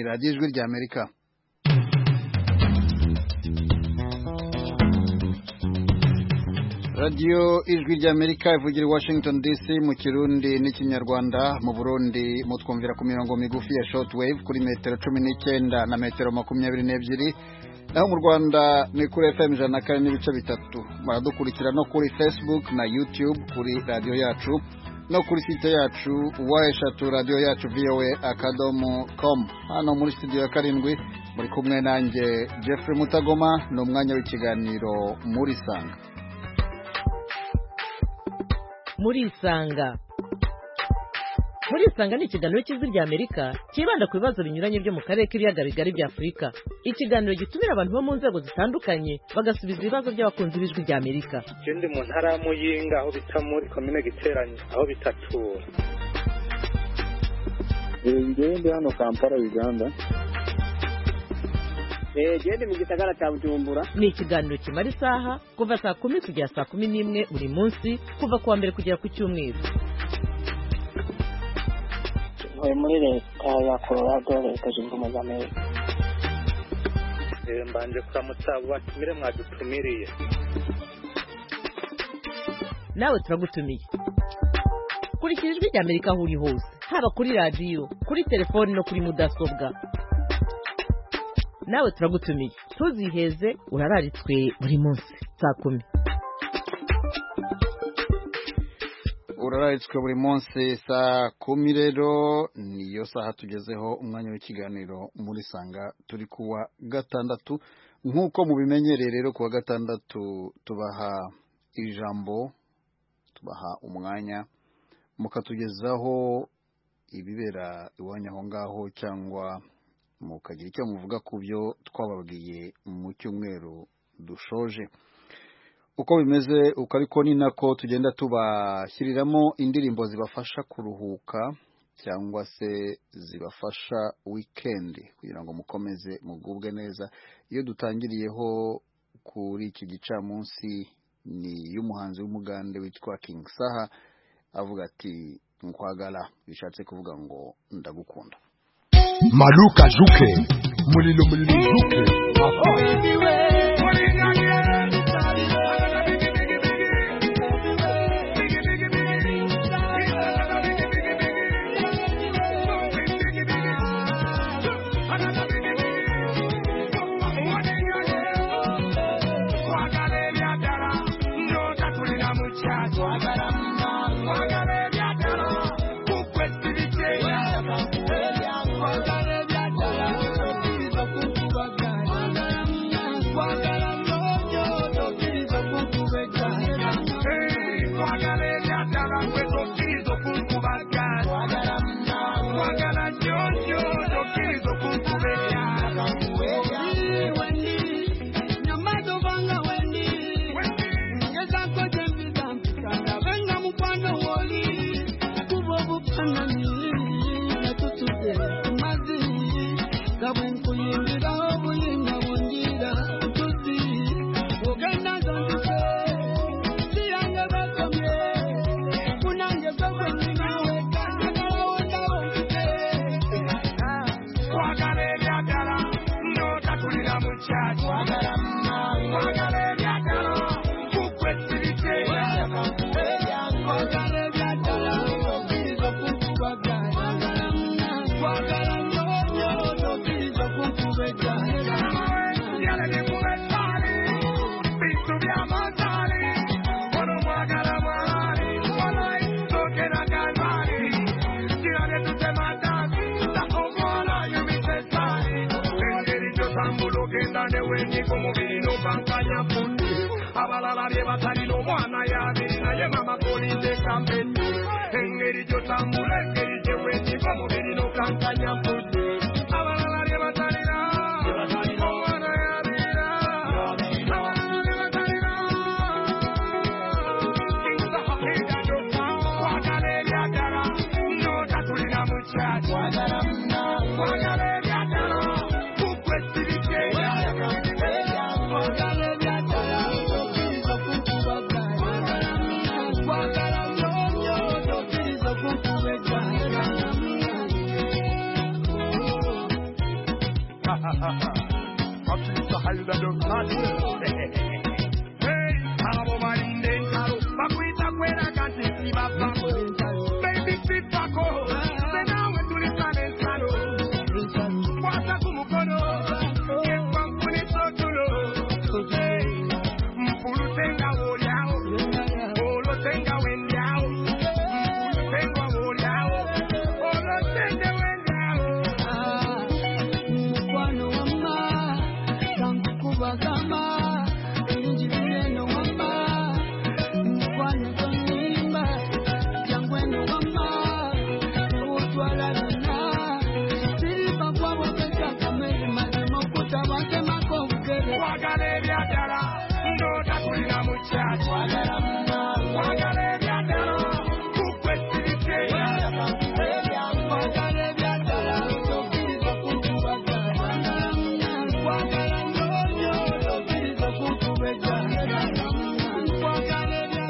radiyo ijwi ry'Amerika. Radio ijwi ry'Amerika ivugira Washington DC mu Kirundi n'ikinyarwanda. Mu Burundi mutwumvira ku mirongo migufi ya shortwave kuri metero 19 na metero 22, naho mu Rwanda ni kuri FM 104.3. Baradukurikira no kuri Facebook na YouTube kuri radio yacu no kuri site yacu radio yacu voa.com. Hano muri studio ya karindwi muri kumwe nanjye Jeffrey Mutagoma, no mwanya w'ikiganiro muri Sanga. Muri Sanga ni ikiganiro cy'ijwi ry'Amerika kibanda ku bibazo binyuranye byo mu karere k'ibiyaga bigari bya Afurika. Ikiganiro gitumira abantu bo mu nzego zitandukanye bagasubiza ibibazo by'abakunzi b'ijwi ry'Amerika. Ndi mu ntara ya Muyinga aho bita muri commune Giteranyi aho bitatura. Ndi hano Kampala, Uganda. Ndi mu gisagara cya Bujumbura. Ni ikiganiro kimara isaha kuva saa 10 kugera saa 11 buri munsi kuva kuwa mbere kugera ku cyumweru. Muri leta ya Colorado, leta zunze ubumwe za Amerika. Mbanje kuramutsa batumire mwadutumiriye. Nawe turagutumiye. Kurikira ijwi ry'Amerika aho uri hose, haba kuri radio, kuri telefone no kuri mudasobwa. Nawe turagutumiye. Tuziheze urararitswe buri munsi saa 10. Urararitswe buri munsi saa 10 rero niyo saha tugezeho umwanya w'ikiganiro muri Sanga. Turi kuwa gatandatu, nk'uko mubimenyereye rero kuwa gatandatu tubaha ijambo, tubaha umwanya mukatugezaho ibibera iwanya aho ngaho, cyangwa mukagira icyo muvuga ku byo twababwiye mu cyumweru dushoje. Uko bimeze uko ariko ni nako tugenda tubashyiriramo indirimbo zibafasha kuruhuka cyangwa se zibafasha weekend kugira ngo mukomeze mugubwe neza. Iyo dutangiriyeho kuri iki gicamunsi ni y'umuhanzi w'umugande witwa King Saha, avuga ati nkwagala, bishatse kuvuga ngo ndagukunda. Maluka Juke mulilo Juke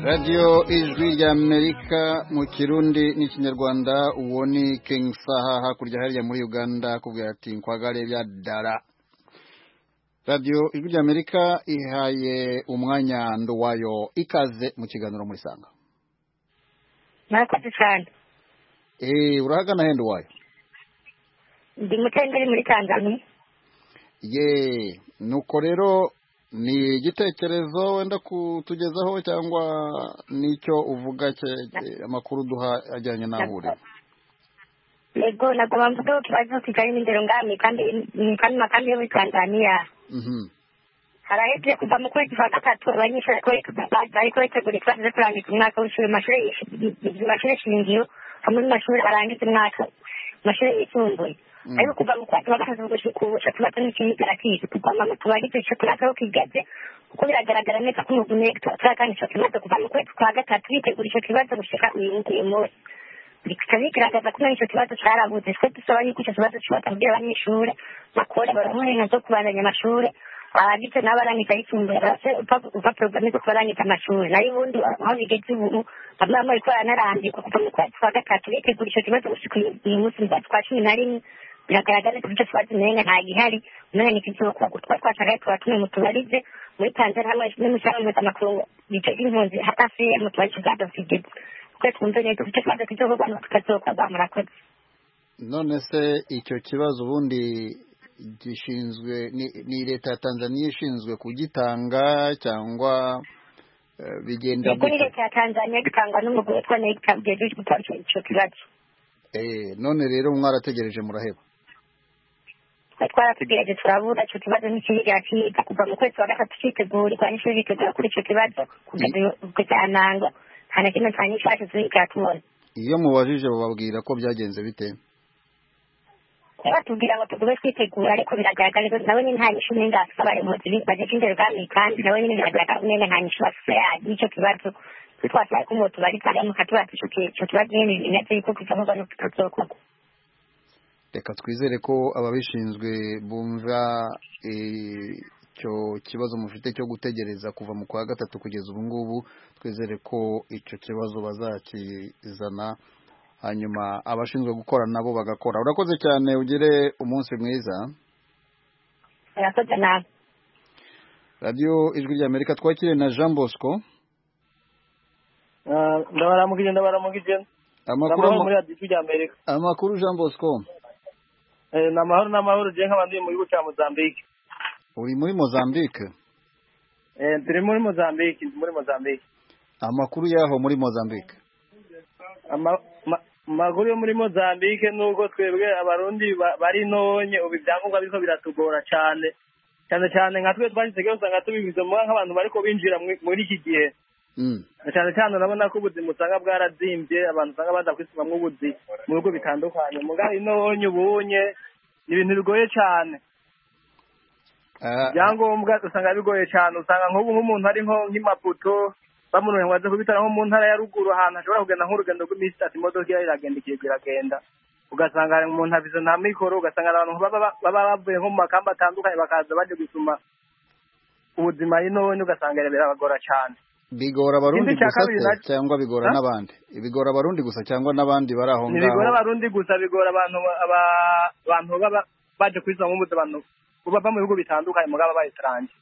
radiyo ijwi ry'Amerika mu kirundi n'ikinyarwanda. Uwo ni King Saha hakurya hariya muri Uganda kubwira ati nkwagare bya dara. radiyo ijwi ry'Amerika ihaye umwanya Nduwayo ikaze mu kiganiro muri Sanga. Murakoze cyane. Urahagana he Nduwayo? Ndi Mutenderi muri Tanzania. Nuko rero ni igitekerezo wenda kutugezaho cyangwa nicyo uvuga amakuru duha ajyanye n'aho uri? Yego nagomba mvuga ikibazo kijyanye n'indero ngami kandi makambi yo muri Tanzania. Haraheze kuva mu kwezi kwa gatatu abanyeshuri bariko bategura ikibazo cyo kurangiza umwaka w'ishuri mashuri shingiro hamwe n'amashuri arangiza umwaka mashuri yisumbuye. Ariko kuva mu kwezi kwa gatatu gushika tubaza n'ikintu kirakije kuva tubagize icyo kibazo kigaze kuko biragaragara neza ko umuvune turakanye icyo kibazo kuva mu kwezi kwa gatatu bitegura icyo kibazo gushika uyu munsi. Bigaragaza ko icyo kibazo cyarabuze twe dusaba yuko icyo kibazo cyubaka kugira abanyeshuri bakore baronke zo kubandanya amashuri abagize n'abarangiza yisumbuye base uva porogaramu zo kubarangiza amashuri nayo ubundi aho bigeze ubu bamwe bamwe bariko baranarambirwa kuva mu kwezi kwa gatatu bitegura icyo kibazo gushika uyu munsi mu kwezi kwa 11 biragaragara ko icyo kibazo umenga nta gihari umenga ni ikizokorwa twashaka tubatumye mutubarize muri Tanzania hamwe n'umushahara mpuzamakungu bicaye impunzi hafi mu tubarize bwa dofide kuko twumve neza icyo kibazo kizokorwa no tukazokorwa. Murakoze. None se icyo kibazo ubundi gishinzwe ni leta ya Tanzania ishinzwe kugitanga cyangwa bigenda kuri leta ya Tanzania gitangwa n'umugore witwa Nectar Byejeje gutanga icyo kibazo? None rero mwarategereje muraheba? Twarategereje turabura icyo kibazo n'ikiriya kiga kuva mu kwezi wa gatatu cyitegura abanyeshuri bitegura kuri icyo kibazo kugeza ananga nta na kimwe twanyishashe tubona. Iyo mubajije bababwira ko byagenze bite? Batubwira ngo tugume twitegura ariko biragaragara ko nawe nta nyishu n'inda asaba impunzi baje kindero kandi nawe nyine biragaragara ko nta nyishu asaba y'icyo kibazo twasaba ko moto bari kare mu katuba icyo kibazo nyine inetse yuko kuvamo no tutazokora. Reka twizere ko ababishinzwe bumva icyo kibazo mufite cyo gutegereza kuva mu kwa gatatu kugeza ubu ngubu, twizere ko icyo kibazo bazakizana hanyuma abashinzwe gukora nabo bagakora. Urakoze cyane, ugire umunsi mwiza. Urakoze nawe. radiyo ijwi ry'Amerika twakiriye na Jean Bosco. ndabaramugije amakuru muri radiyo ijwi ry'Amerika. Amakuru Jean Bosco? n'amahoro je nk'abandi mu gihugu cya Mozambique. Uri muri Mozambique? Turi muri Mozambique. Amakuru yaho muri Mozambique? Amakuru yo muri Mozambique nuko twebwe abarundi bari nonye ubu ibyangombwa biriko biratugora cyane nka twe twashyizeho usanga tubivuze nk'abantu bariko binjira muri iki gihe. cyane urabona ko ubuzima usanga bwarazimbye, abantu usanga badakwisumamwo ubuzi mu bigo bitandukanye. Mugabo inonye ubunye ni ibintu bigoye cyane. Ibyangombwa usanga bigoye cyane, usanga nk'ubu nk'umuntu ari nk'imaputo bamunoye ngo aze kubitara nko mu ntara ya ruguru ahantu ashobora kugenda nk'urugendo rw'iminsi itatu imodoka iragenda iragenda, ugasanga umuntu avize nta mikoro, ugasanga abantu baba bavuye nko mu makamba atandukanye bakaza baje gusuma ubuzima inonye, ugasanga birabagora cyane. Bigora abarundi gusa cyangwa bigora n'abandi? Bigora abarundi gusa cyangwa n'abandi bari aho ngaho? Bigora abarundi gusa, bigora abantu baba baje kwisanga nk'umuze, abantu baba mu bihugu bitandukanye mugabo bayitranje.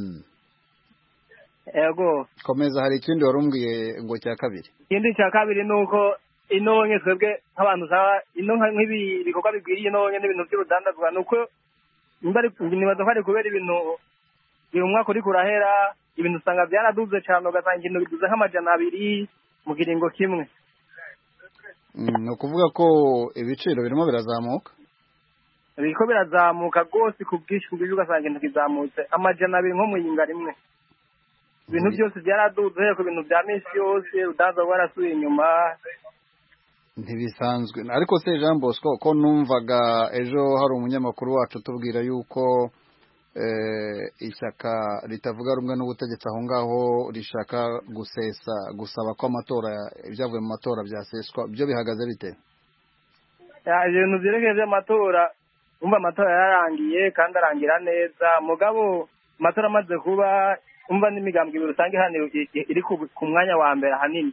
Ego komeza, hari ikindi warumbwiye ngo cya kabiri? Ikindi cya kabiri nuko inonye twebwe nk'abantu saba nk'ibi bikorwa bigwiriye inonye n'ibintu by'urudandazwa, nuko nibaza ko ari kubera ibintu uyu mwaka uri kurahera ibintu usanga byaraduze cyane, ugasanga ibintu biduze nk'amajana 2 mu kiringo kimwe. Ni ukuvuga ko ibiciro birimo birazamuka? Biriko birazamuka rwose ku bwinshi ugasanga ibintu bizamutse amajana 2 nko mu yinga rimwe. Ibintu byose byaraduze ku bintu bya minsi yose, udaza warasuye inyuma. Ntibisanzwe. Ariko se Jean Bosco, ko numvaga ejo hari umunyamakuru wacu tubwira yuko ishyaka ritavuga rumwe n'ubutegetsi aho ngaho rishaka gusaba ko amatora, ibyavuye mu matora byaseswa, byo bihagaze bite? Ibintu byerekeye by'amatora, umva amatora yararangiye kandi arangira neza, mugabo amatora amaze kuba umva n'imigambwe ibiri usanga hano iri ku mwanya wa mbere ahanini.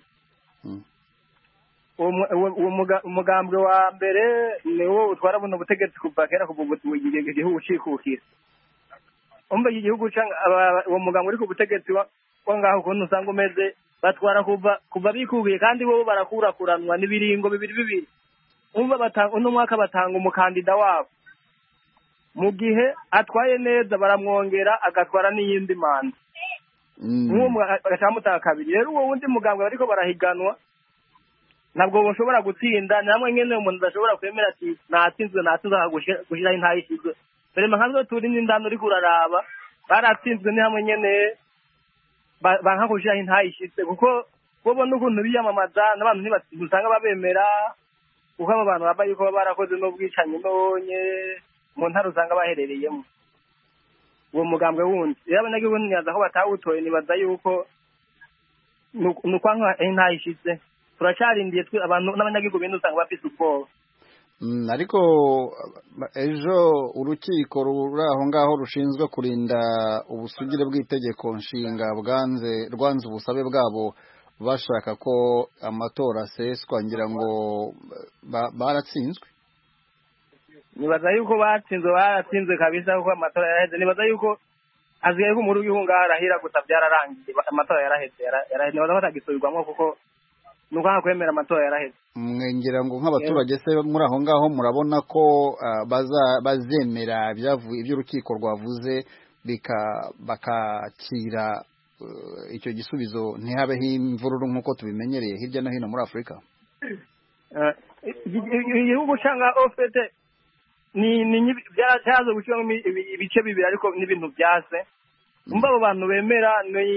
Umugambwe wa mbere niwo utwara buno butegetsi kuva kera kuva igihugu cikukira. Umva igihugu uwo mugambwe uri ku butegetsi wa ngaho ukuntu usanga umeze batwara kuva bikubiye kandi bo barakurakuranwa n'ibiringo bibiri. Umva uno mwaka batanga umukandida wabo. Mu gihe atwaye neza baramwongera agatwara n'iyindi manda. Nk'uwo agacamutaka kabiri. Rero uwo wundi mugambwe bariko barahiganwa ntabwo bashobora gutsinda namwe nyene umuntu adashobora kwemera ati natsinzwe gushiraho intayishizwe. Dore nkazo turi n'indano uri kuraraba baratsinzwe ni hamwe nyene banka gushiraho intayishizwe kuko bobona ukuntu biyamamaza n'abantu ntibasanga babemera kuko abo bantu babaye ko barakoze n'ubwicanyi nonye mu ntara usanga baherereyemo. Uwo mugambwe wundi rero abanyagihugu ntiyaza ko batawutoye nibaza yuko nukwanka intayishizwe turacarindiye twe abantu n'abanyagihugu bindi usanga bafite ubwoba. Ariko ejo urukiko ruri aho ngaho rushinzwe kurinda ubusugire bw'itegeko nshinga rwanze ubusabe bwabo bashaka ko amatora aseswa ngira ngo baratsinzwe. Nibaza yuko baratsinzwe kabisa kuko amatora yaraheze. Nibaza yuko azigaye ko umuru w'igihugu arahira gusa byararangiye amatora yaraheze nibaza ko atagisubirwamo kuko nuko kwemera amatora yaraheze. Ngira ngo nk'abaturage se muri aho ngaho murabona ko bazemera iby'urukiko rwavuze bakakira icyo gisubizo ntihabeho imvururu nk'uko tubimenyereye hirya no hino muri Afurika. Igihugu cyangwa ofete byaracaze gushyiramo ibice bibiri ariko n'ibintu byase. Umva abo bantu bemera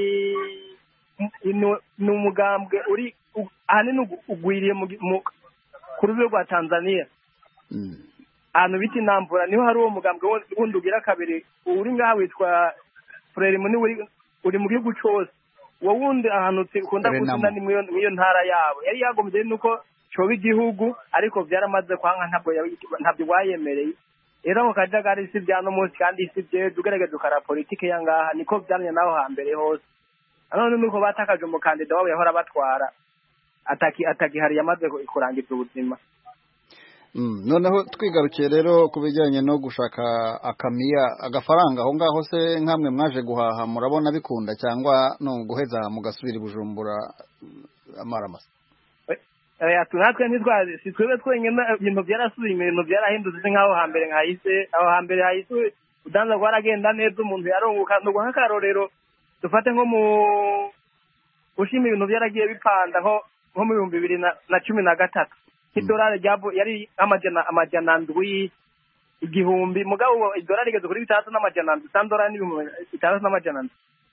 ni umugambwe uri ahanini ugwiriye ku rwego rwa Tanzania. Ahantu bita Intambura niho hari uwo mugambwe wundi ugira kabiri uri ngaha witwa Frelimo uri mu gihugu cyose. Uwo wundi ahantu ukunda kuzina ni mw'iyo ntara yabo yari yagombye nuko coba igihugu ariko byaramaze kwanga ntabyo wayemereye. Rero mu kajagari si bya no munsi kandi si bye dugerageza ukara politike ya ngaha niko byamye naho hambere hose. None nuko batakaje umukandida wabo yahora batwara atagihari yamaze kurangiza ubuzima. Noneho twigarukiye rero kubijyanye no gushaka agafaranga aho ngaho se nkamwe mwaje guhaha murabona bikunda cyangwa no guheza mugasubira i Bujumbura amaramasa. Natwe si twebwe twenyine ibintu byarasubiye ibintu byarahindutse nk'aho hambere hahise udanza rwaragenda neza umuntu yarunguka nubwo nk'akarorero dufate nko mu gushima ibintu byaragiye bipanda nko mu 2013 nk'idolari yari amajana ndwi igihumbi mugabo idolari igeze kuri 3,500 $6 n'ibihumbi 3,500.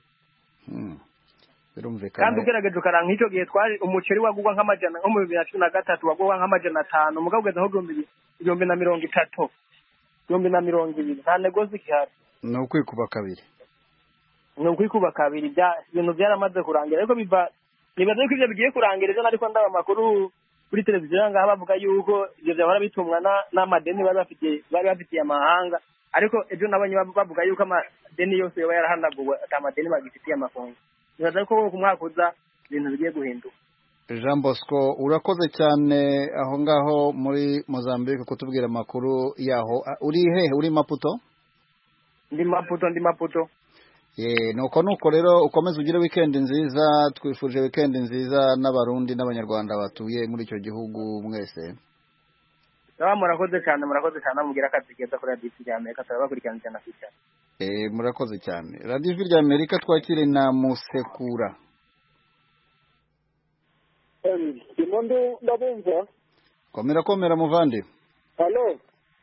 Kandi ugerageje ukaranga icyo gihe twari umuceri wagugwa nk'amajana nko mu 2013 wagugwa nk'amajana 5 mugabo ugeze aho 2030 2020 nta negozi kihari. Ni ukwikuba kabiri ibintu byaramaze kurangira ariko nibaza ko ibyo bigiye kurangira ejo ariko ndaba amakuru kuri televiziyo ngaha bavuga yuko ibyo byahora bitumwa n'amadeni bari bafitiye amahanga ariko ejo nabonye bavuga yuko amadeni yose yoba yarahanaguwe atamadeni bagifitiye amafaranga. Nibaza ko ku mwaka uza ibintu bigiye guhinduka. Jean Bosco urakoze cyane aho ngaho muri Mozambique kutubwira amakuru yaho. Uri hehe? Uri Maputo? Ndi Maputo. Nuko rero ukomeze ugire weekend nziza. Twifuje weekend nziza n'abarundi n'abanyarwanda batuye muri icyo gihugu mwese. Murakoze cyane mugira akazi keza kuri Radio Ijwi ry'Amerika turabakurikirana cyane afite. Murakoze cyane. Radio Ijwi ry'Amerika twakire na Musekura. Imondo ndabumva. Komera muvandi. Hello.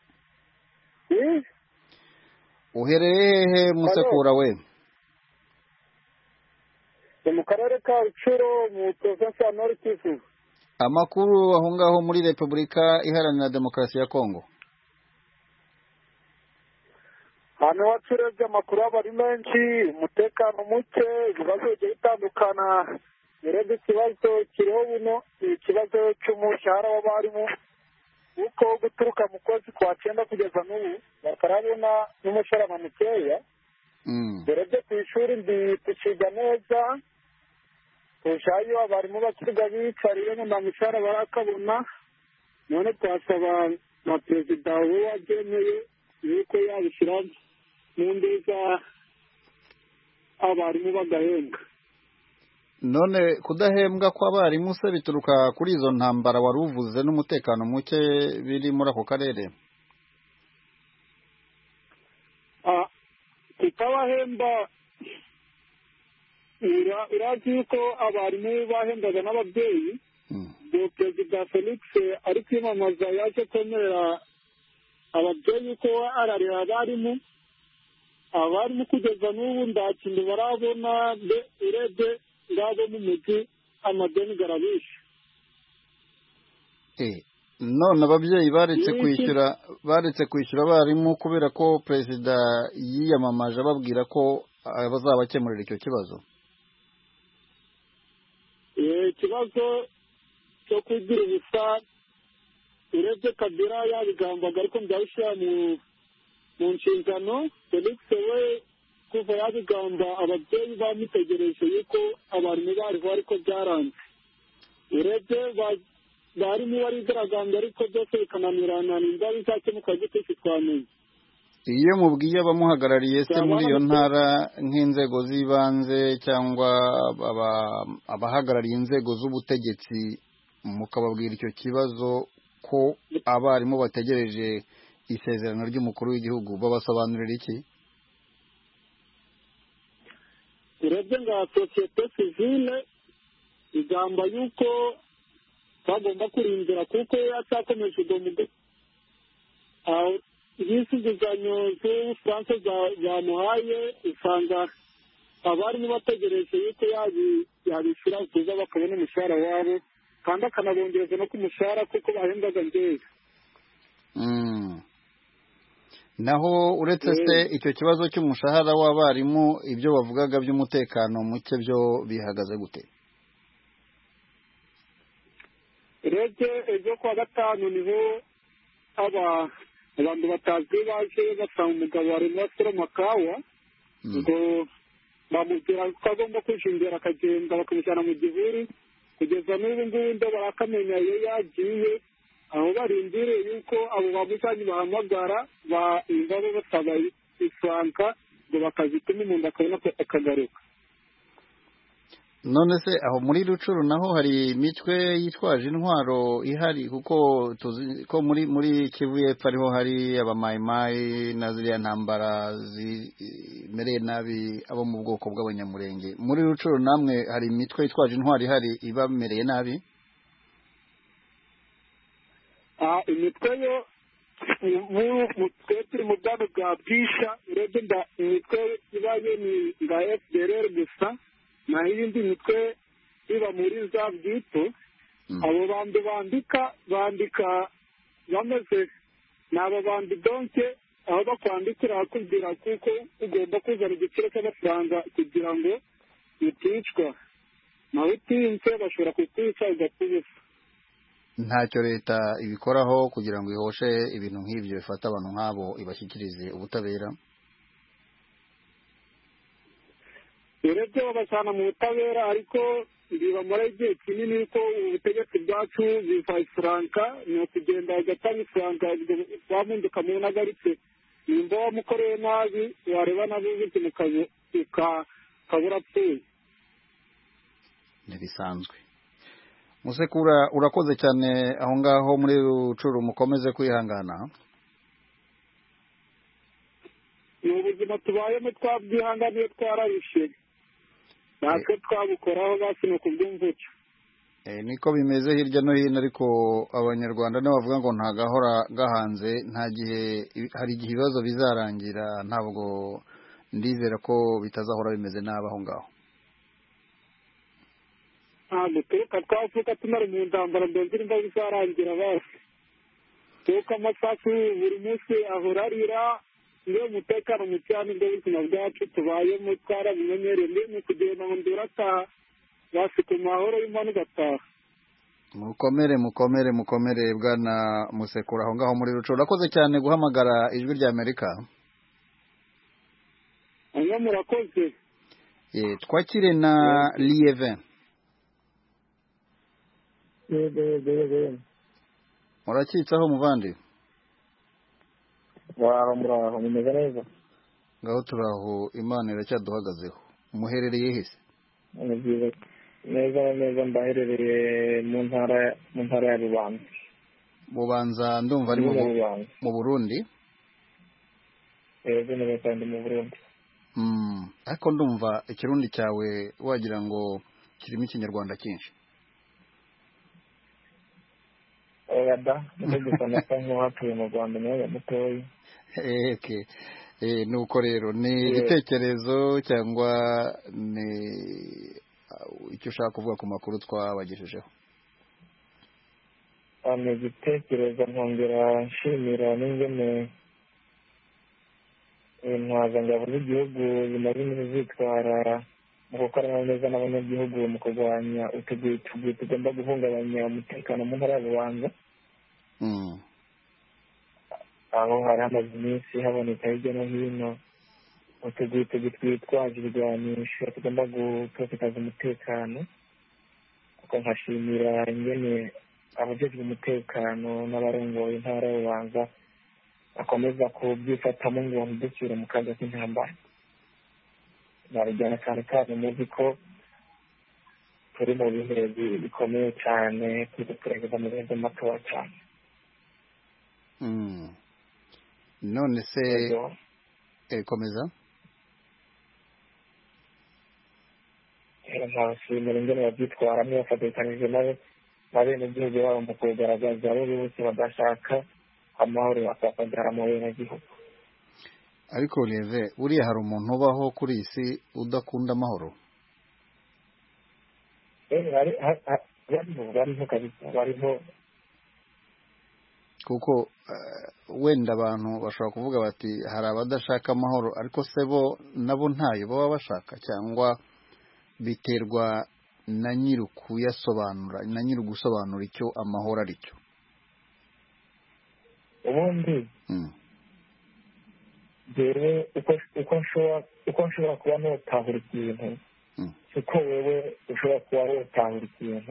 Uherereye hehe Musekura we? Mu karere ka Rucuro mu province ya Nord Kivu. Amakuru aho ngaho muri Repubulika Iharanira Demokarasi ya Kongo. Hano wacurebye amakuru abari menshi umutekano muke ibibazo bigiye bitandukana. Rero ikibazo kiriho buno ikibazo cy'umushahara w'abarimu uko guturuka mu kwezi kwa 9 kugeza n'ubu bakarabona n'umushahara mukeya urebye ku ishuri tukiga neza turushayo abarimu bakiga bicariye nta mishahara barakabona none twasaba na perezida we wabyemeye yuko yabishyira mu nziza abarimu bagahembwa. none kudahembwa kw'abarimu se bituruka kuri izo ntambara wari uvuze n'umutekano muke biri muri ako karere? tutabahemba urazi yuko abarimu bahembaga n'ababyeyi ngo perezida Felix ari kwiyamamaza yaje kwemerera ababyeyi ko ararira abarimu kugeza n'ubu nta kintu barabona urebye ngabo mu mujyi amadeni garabisha. none ababyeyi baretse kwishyura abarimu kubera ko perezida yiyamamaje ababwira ko bazabakemurira icyo kibazo. ikibazo cyo kugira ubusa urebye Kabila yabigambaga ariko byabishyira mu nshingano. Felix we kuva yabigamba ababyeyi bamutegereje yuko abarimu bariho ariko byaranze. urebye barimu barigaragambye ariko byose bikananirana nimba bizakemuka gute twamenye. iyo mubwiye abamuhagarariye se muri iyo ntara nk'inzego z'ibanze cyangwa abahagarariye inzego z'ubutegetsi mukababwira icyo kibazo ko abarimu bategereje isezerano ry'umukuru w'igihugu babasobanurira iki? urebye nka sosiyete sivile igamba yuko bagomba kurindira kuko yacyakomeje ubwo izi nguzanyo z'ubufaransa zamuhaye usanga abarimu bategereje yuko yabishyura vuba bakabona umushahara wabo kandi akanabongereza no ku mushahara kuko bahembaga neza. naho uretse se icyo kibazo cy'umushahara w'abarimu ibyo bavugaga by'umutekano muke byo bihagaze gute? urebye ejo kuwa gatanu niho abantu batazwi baje basanga umugabo warimo asoroma kawa ngo bamubwira ko agomba kwishingira akagenda bakamushyira mu gihuru kugeza n'ubu ngubu ndo barakamenya iyo yagiye aho barindiriye yuko abo bamusanyi bahamagara ingabo basaba ifaranga ngo bakazituma umuntu akabona ko akagaruka. none se aho muri Rucuru naho hari imitwe yitwaje intwaro ihari kuko tuzi ko muri Kivu y'Epfo ariho hari abamayimayi na ziriya ntambara zimereye nabi abo mu bwoko bw'abanyamurenge. muri Rucuru namwe hari imitwe yitwaje intwaro ihari ibamereye nabi? imitwe yo turi mu bwami bwa bwisha urebye imitwe ibaye ni nga FDLR gusa naho iyindi mitwe iba muri za bwito. abo bandi bandika bameze ni abo bandi donke aho bakwandikira bakubwira kuko ugomba kuzana igiciro cy'amafaranga kugira ngo uticwa naho utinze bashobora kukwica ugapfa ubusa. ntacyo leta ibikoraho kugira ngo ihoshe ibintu nk'ibyo bifata abantu nk'abo ibashyikirize ubutabera? urebye babasana mu butabera ariko bibamara igihe kinini ko ubutegetsi bwacu biva ifaranga ni ukugenda ugatanga ifaranga wamunduka mu nagaritse nimba wamukoreye nabi wareba nabo ubuzima ukabura apfuye. ntibisanzwe. Musekura urakoze cyane aho ngaho muri Rucuru mukomeze kwihangana. ni ubuzima tubayemo twabwihanganiye twararushe natwe twabukoraho basi ni ukubwumvuca. niko bimeze hirya no hino ariko abanyarwanda nabo bavuga ngo nta gahora gahanze nta gihe hari igihe ibibazo bizarangira ntabwo ndizera ko bitazahora bimeze nabi aho ngaho. ntabwo turuka twavuka tumara mu ntambara ndende nimba bizarangira basi kuko amasasu buri munsi ahora arira niyo mutekano mu cyane ubuzima bwacu tubayemo twarabimenyereye ni kugenda ngo ndurataha basi ku mahoro y'Imana ugataha. mukomere bwana Musekura aho ngaho muri Rucuru. urakoze cyane guhamagara ijwi rya Amerika. hanyuma murakoze. Twakire na Lieve. Yego. Murakitsaho muvandi? Muraho mumeze neza? Ngaho turaho, Imana iracyaduhagazeho. Muherereye hese? Neza ndaherereye mu ntara ya Bubanza. Bubanza ndumva ari mu Burundi? Yego neza kandi mu Burundi. Ariko ndumva ikirundi cyawe wagira ngo kirimo ikinyarwanda cyinshi. Oya, ndetse nasa nk'uhatuye mu Rwanda nawe mutoyi. Nuko rero ni igitekerezo cyangwa ni icyo ushaka kuvuga ku makuru twabagejejeho? Ni igitekerezo nkongera nshimira n'ingene intwazangabo z'igihugu zimaze iminsi zitwara mu gukorana neza n'abanyagihugu mu kurwanya utuguye tugomba guhungabanya umutekano mu ntara ya Bubanza. Aho hari hamaze iminsi haboneka hirya no hino utuguye twitwaje ibigwanisho tugomba gutotekaza umutekano. Kuko nkashimira ingene abajejwe umutekano n'abarongoye intara ya Bubanza akomeza kubyifatamo ngo ntidusubire mu kaga k'intambara. Narijyana cyane muzi ko turi mu bihe bikomeye cyane, turi kuregeza mu bihe by'amatora cyane. None se komeza. Nkabashimira ingene babyitwaramo bafatikanije na bene igihugu babo mu kugaragaza abo bose badashaka amahoro bakabyara mu benegihugu. Ariko Lieve, buriya hari umuntu ubaho kuri iyi si udakunda amahoro? Bariho kabisa, bariho. Kuko wenda abantu bashobora kuvuga bati hari abadashaka amahoro, ariko se bo nabo ntayo baba bashaka, cyangwa biterwa na nyiri kuyasobanura, na nyiri gusobanura icyo amahoro ari cyo? Ubundi jewe uko nshobora kuba notahura ikintu siko wewe ushobora kuba wotahura ikintu,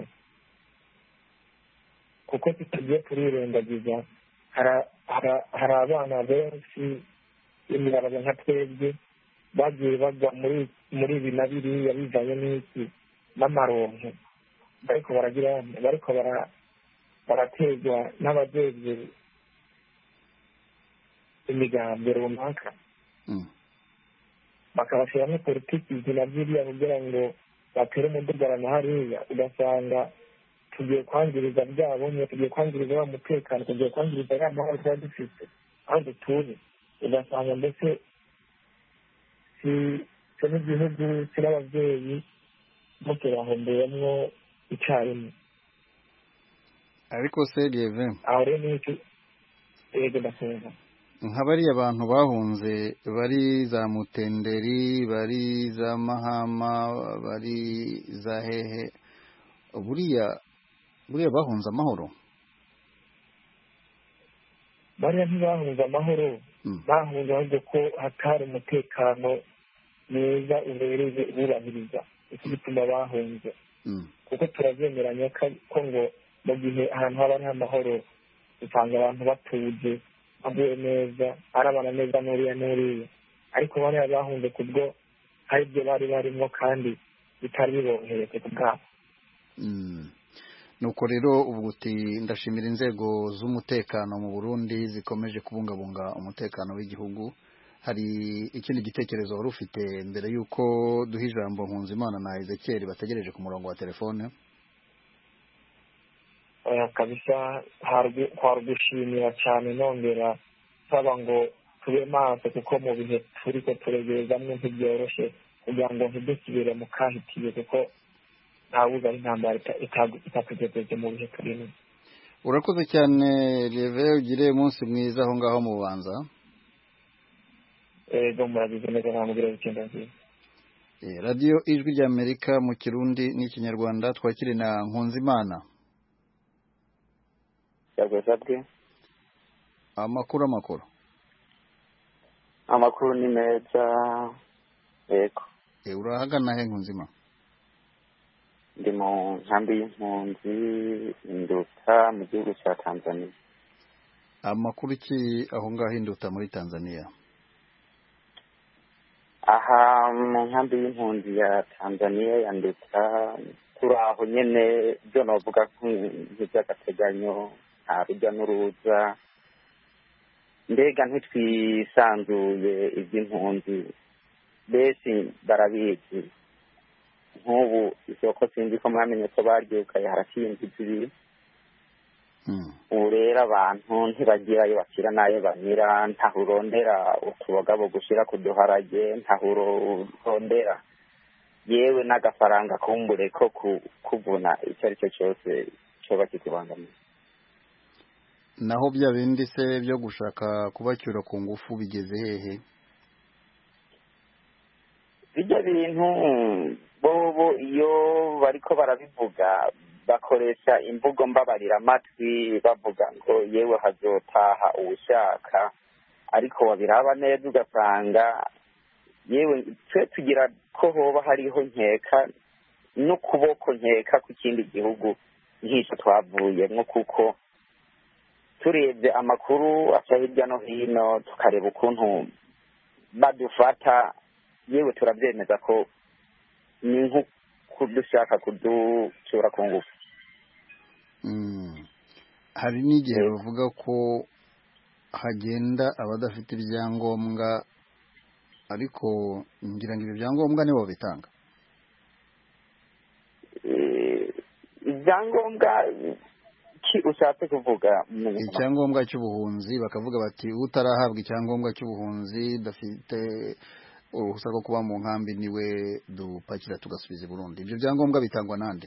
kuko tutagiye turirengagiza hari abana benshi imirabaga nka twebwe bagiye bagwa muri ibi na biriya bivanye n'iki n'amaronko bariko baraterwa n'abajejwe imigambi runaka, bakabashyiramo politiki izina by'iriya kugira ngo batere umudugarano hariya, ugasanga tugiye kwangiriza byabonye, tugiye kwangiriza wa mutekano, tugiye kwangiriza ya mahoro tuba dufite aho dutuye. Ugasanga mbese si n'igihugu si n'ababyeyi mukirahomberamo icyarimwe. Ariko se Lieve, aho rero n'icyo yego ndasenga nka bariya abantu bahunze bari za Mutenderi, bari za Mahama, bari za hehe, buriya bahunze amahoro? bariya ntibahunze amahoro, bahunze ahubwo ko hatari umutekano mwiza ubereye ububahiriza. Iki gituma bahunze, kuko turavyemeranya ko ngo mu gihe ahantu haba ari amahoro usanga abantu batuje baguye neza, arabana neza n'uriya, ariko bariya bahunze kubwo hari ibyo bari barimo kandi bitari biboroheye ku bwabo. Nuko rero ubu uti ndashimira inzego z'umutekano mu Burundi zikomeje kubungabunga umutekano w'igihugu. Hari ikindi gitekerezo wari ufite mbere y'uko duha ijambo Nkunzimana na Ezekiel bategereje ku murongo wa telefone? Kabisa hari gushimira cyane, nongera saba ngo tube maso, kuko mu bihe turi ko turegerezamwe ntibyoroshe kugira ngo ntidusubire mu kahitiye, kuko ntawuzi aho intambara itatugejeje mu bihe turimo. Urakoze cyane Lieve, ugire umunsi mwiza aho ngaho mu Bubanza. Ego murabizi neza, namubwira weekend nziza. Radio Ijwi ry'Amerika mu Kirundi n'Ikinyarwanda, twakire na Nkunzimana. Yagwezabwe. Amakuru ni meza, yego. Urahagana he Nkunzima? Ndi mu nkambi y'impunzi Induta mu gihugu cya Tanzania. Amakuru ki aho ngaho Induta muri Tanzania? Aha mu nkambi y'impunzi ya Tanzania ya Induta turaho nyene byo novuga nk'iby'agateganyo nta rujya n'uruza, mbega ntitwisanzuye iby'impunzi besi barabizi. Nk'ubu isoko sinzi ko mwamenye ko baryukaye haraciye indwi zibiri. Ubu rero abantu ntibagirayo bakira n'ayo bamira, ntaho urondera utubogabo gushyira ku duharage, ntaho urondera yewe n'agafaranga kumbure ko kuvuna icyo ari cyo cyose cyoba kikubangamiye. Naho bya bindi se byo gushaka kubacyura ku ngufu bigeze hehe? Bijya bintu bobo iyo bariko barabivuga bakoresha imvugo mbabarira amatwi bavuga ngo yewe hazotaha uwushaka, ariko wabiraba neza ugasanga yewe twe tugira ko hoba hariho nkeka n'ukuboko nkeka ku kindi gihugu nk'icyo twavuyemo, kuko turebye amakuru aca hirya no hino tukareba ukuntu badufata, yewe turabyemeza ko ni nk'udushaka kuducura ku ngufu. Hari n'igihe bavuga ko hagenda abadafite ibyangombwa, ariko ngira ngo ibi byangombwa nibo bitanga. Ibyangombwa ki ushatse kuvuga? Icyangombwa cy'ubuhunzi, bakavuga bati utarahabwa icyangombwa cy'ubuhunzi dafite uruhusa rwo kuba mu nkambi niwe dupakira tugasubiza i Burundi. Ibyo byangombwa bitangwa nande?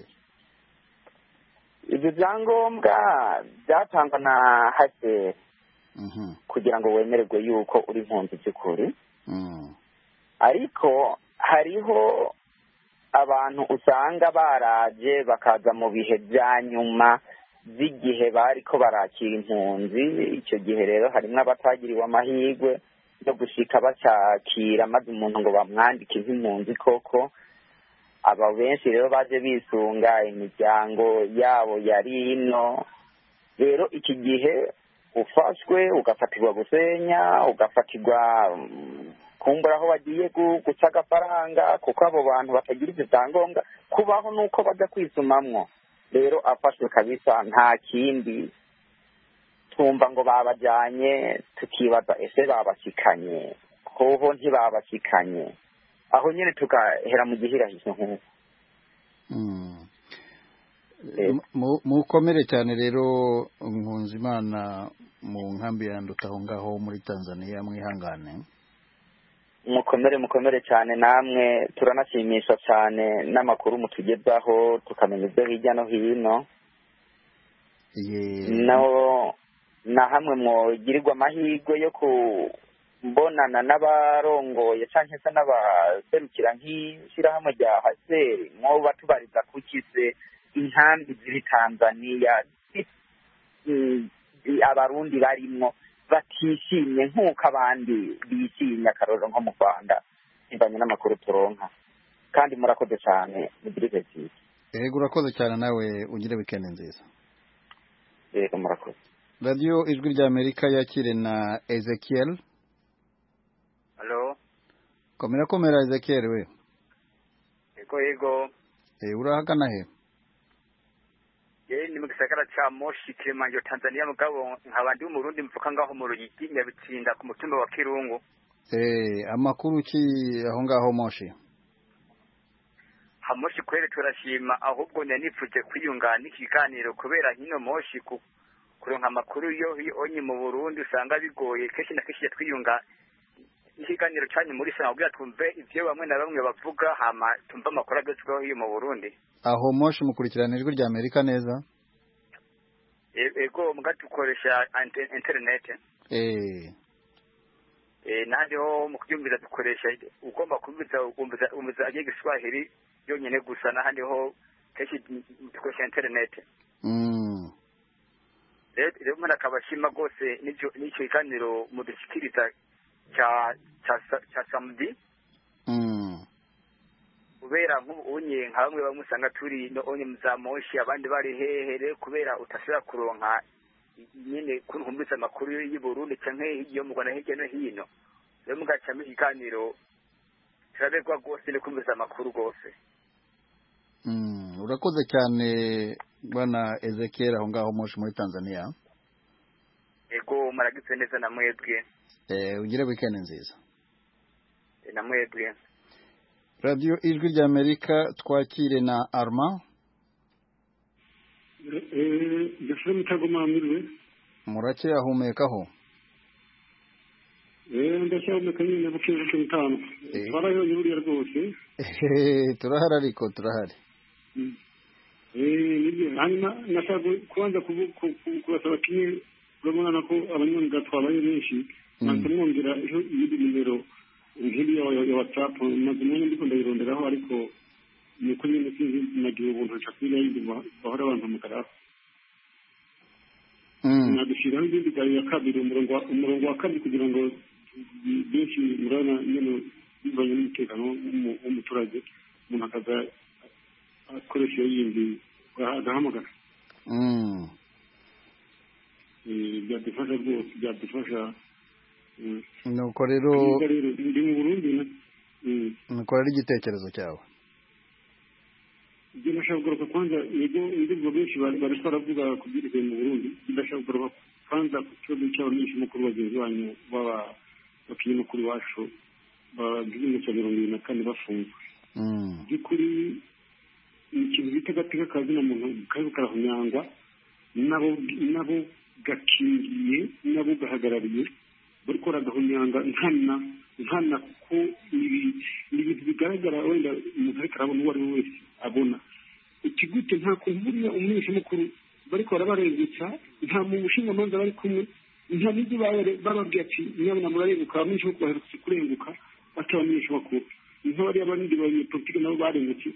Ibyo byangombwa byatangwa na HCR kugira ngo wemererwe yuko uri impunzi by'ukuri. Ariko hariho abantu usanga baraje bakaza mu bihe bya nyuma by'igihe bariko barakira impunzi. Icyo gihe rero harimo abatagiriwe amahirwe yo gushika bacakira maze umuntu ngo bamwandike nk'impunzi koko. Aba benshi rero baje bisunga imiryango yabo yari ino. Rero iki gihe ufashwe ugafatirwa gusenya, ugafatirwa kumbura aho bagiye guca agafaranga, kuko abo bantu batagira ibyo byangombwa kubaho nuko bajya kwisumamwo. Rero afashwe kabisa nta kindi, twumva ngo babajyanye tukibaza ese babashikanye, hoho ntibabashikanye, aho nyine tugahera mu gihirahizo nk'uko. Mukomere cyane rero Nkunzimana mu nkambi ya Nduta aho ngaho muri Tanzania, mwihangane. Mukomere cyane namwe, turanashimisha cyane n'amakuru mutugezaho tukamenya ibyo hirya no hino. Na hamwe mwogirirwa amahirwe yo kubonana n'abarongoye cyangwa se n'abaserukira nk'ishyirahamwe rya HCR, mwoba tubariza kukize inkambi ziri Tanzania abarundi barimwo batishimye nk'uko abandi bishimye, akarorero nko mu Rwanda bivanye n'amakuru turonka. Kandi murakoze cyane, mugire ibihe byiza. Yego urakoze cyane, nawe ugire weekend nziza. Yego murakoze. Radio Ijwi rya Amerika yakire na Ezekiel. Hello. Komera Ezekiel we. Yego. Urahagana he? Ni mu gisagara ca Moshi Kilimanjaro Tanzania, mugabo nkabandi mu Burundi mvuka ngaho mu Ruyigi Nyabitsinda ku mutumba wa Kirungu. Amakuru ki aho ngaho Moshi? Moshi kwere turashima, ahubwo nipfuje kwiyungana ikiganiro kubera hino Moshi kuronka amakuru yo onye mu Burundi usanga bigoye, kenshi na kenshi twiyunga ikiganiro cyane muri sana kugira twumve ivyo bamwe na bamwe bavuga, hama tumva amakuru agezweho hiyo mu Burundi. Aho Moshi mukurikirana Ijwi rya Amerika neza? Ego mugatukoresha internet. Nandiho mu kubyumvira dukoresha, ugomba kumviza agiye Giswahili yonyene gusa, nahandiho kenshi dukoresha internet. Rero mwana kabashima gose n'icyo kiganiro mudushyikiriza cya samedi. kubera nk'ubunye nka bamwe bamusanga turi no onye muzamoshi abandi bari hehere kubera utasubira kuronka nyine kunhumbitsa amakuru y'u Burundi canke iyo mu Rwanda hirya no hino rero mugacamo ikiganiro kirabegwa rwose no kumvisa amakuru rwose. Urakoze cyane bwana Ezekiel aho ngaho Moshi muri Tanzania. Ego maragitse neza na mwebwe. Ugire weekend nziza. Na mwebwe. Radio Ijwi rya Amerika twakire na Arma. Jeffrey Mutagoma mwiriwe. Murake ahumekaho. Ndashaka nyine bukeje cy'itanu. Twarayo nyuriye rwose. Turahari ariko turahari. Hanyuma nashaka kubanza kubasaba kimwe urabona ko abanyonga twabaye benshi mwongera ejo iyi nimero nk'iyo ya WhatsApp maze umwanya ndiko ndayironderaho ariko nuko nyine sinzi nagiye ubuntu nshakira yindi bahora abantu mukaraho nadushiraho ibindi gari ya kabiri umurongo wa kabiri kugira ngo benshi murana nyine bivanye n'umutekano w'umuturage umuntu akaza akoresha yindi agahamagara byadufasha rwose byadufasha nuko rero ndi mu Burundi nuko rero igitekerezo cyawe ibyo nashaka kugaruka kwanza ibigo benshi bari baravuga ku byerekeye mu Burundi ndashaka kugaruka kwanza ku kibazo cy'abanyeshuri bagenzi banyu bakinyamakuru iwacu bagize mu cya 2024 bafunzwe by'ukuri ikintu bita agateka kazi na muntu kari karahunyangwa nabo gakingiye nabo gahagarariye bari kora gahunyanga nkana ko ibintu bigaragara wenda umuntu ariko arabona uwo ari we wese abona ikigute nta kumburiya umunyeshamakuru bari kora barengutsa nta mu bushingamanza bari kumwe nta n'ibyo bababwiye ati nyabona murarenguka abamenyeshamakuru baherutse kurenguka atabamenyeshamakuru nk'abari abandi banyepolitike nabo barengutse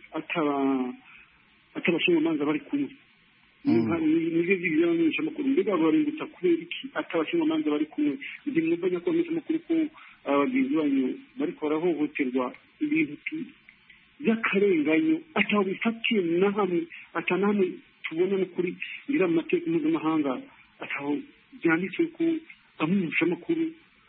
atabashingamanza bari kumwe nibyo by'abamenyeshamakuru mbega barengutsa kubera iki atabashingamanza bari kumwe ndi mwumvanya ko abamenyeshamakuru ko abagenzi banyu bari barahohoterwa ibintu by'akarenganyo ataho bifatiye na hamwe atanahamwe tubona n'ukuri ngira mu mateka mpuzamahanga ataho byanditse ko abamenyeshamakuru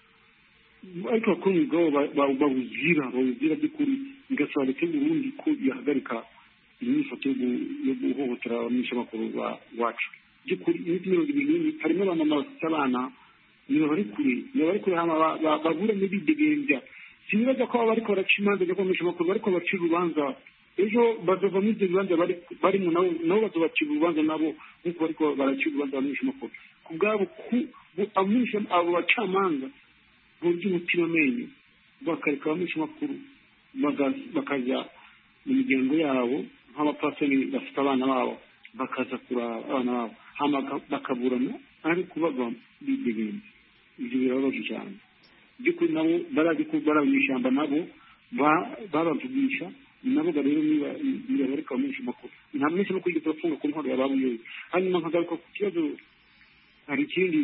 ariko bakora umwuga bawuzira by'ukuri bigasaba leta y'u Burundi ko yahagarika imyifato yo guhohotera abamenyeshamakuru wacu by'ukuri imiti 20 harimo abamama bafite abana niba bari kure babura n'ibidegembya sinibaza ko bari baraca imanza zo abamenyeshamakuru bariko bacira urubanza ejo bazova muri ibyo bibanza barimo nabo bazobacira urubanza nabo nk'uko bariko baracira urubanza abamenyeshamakuru ku bwabo abo bacamanza burya umutima amenyo bakareka abamenyeshamakuru bakajya mu miryango yabo nk'abapasoni bafite abana babo bakaza kuraba abana babo hama bakaburana ariko bava bidegembya ibyo birababaje cyane by'ukuri nabo barazi ko barabanyeshyamba nabo babavugisha nabo rero niba bareka abamenyeshamakuru nta munyeshamakuru yigeze afunga ku ntwaro yababuyoye hanyuma nkagaruka ku kibazo hari ikindi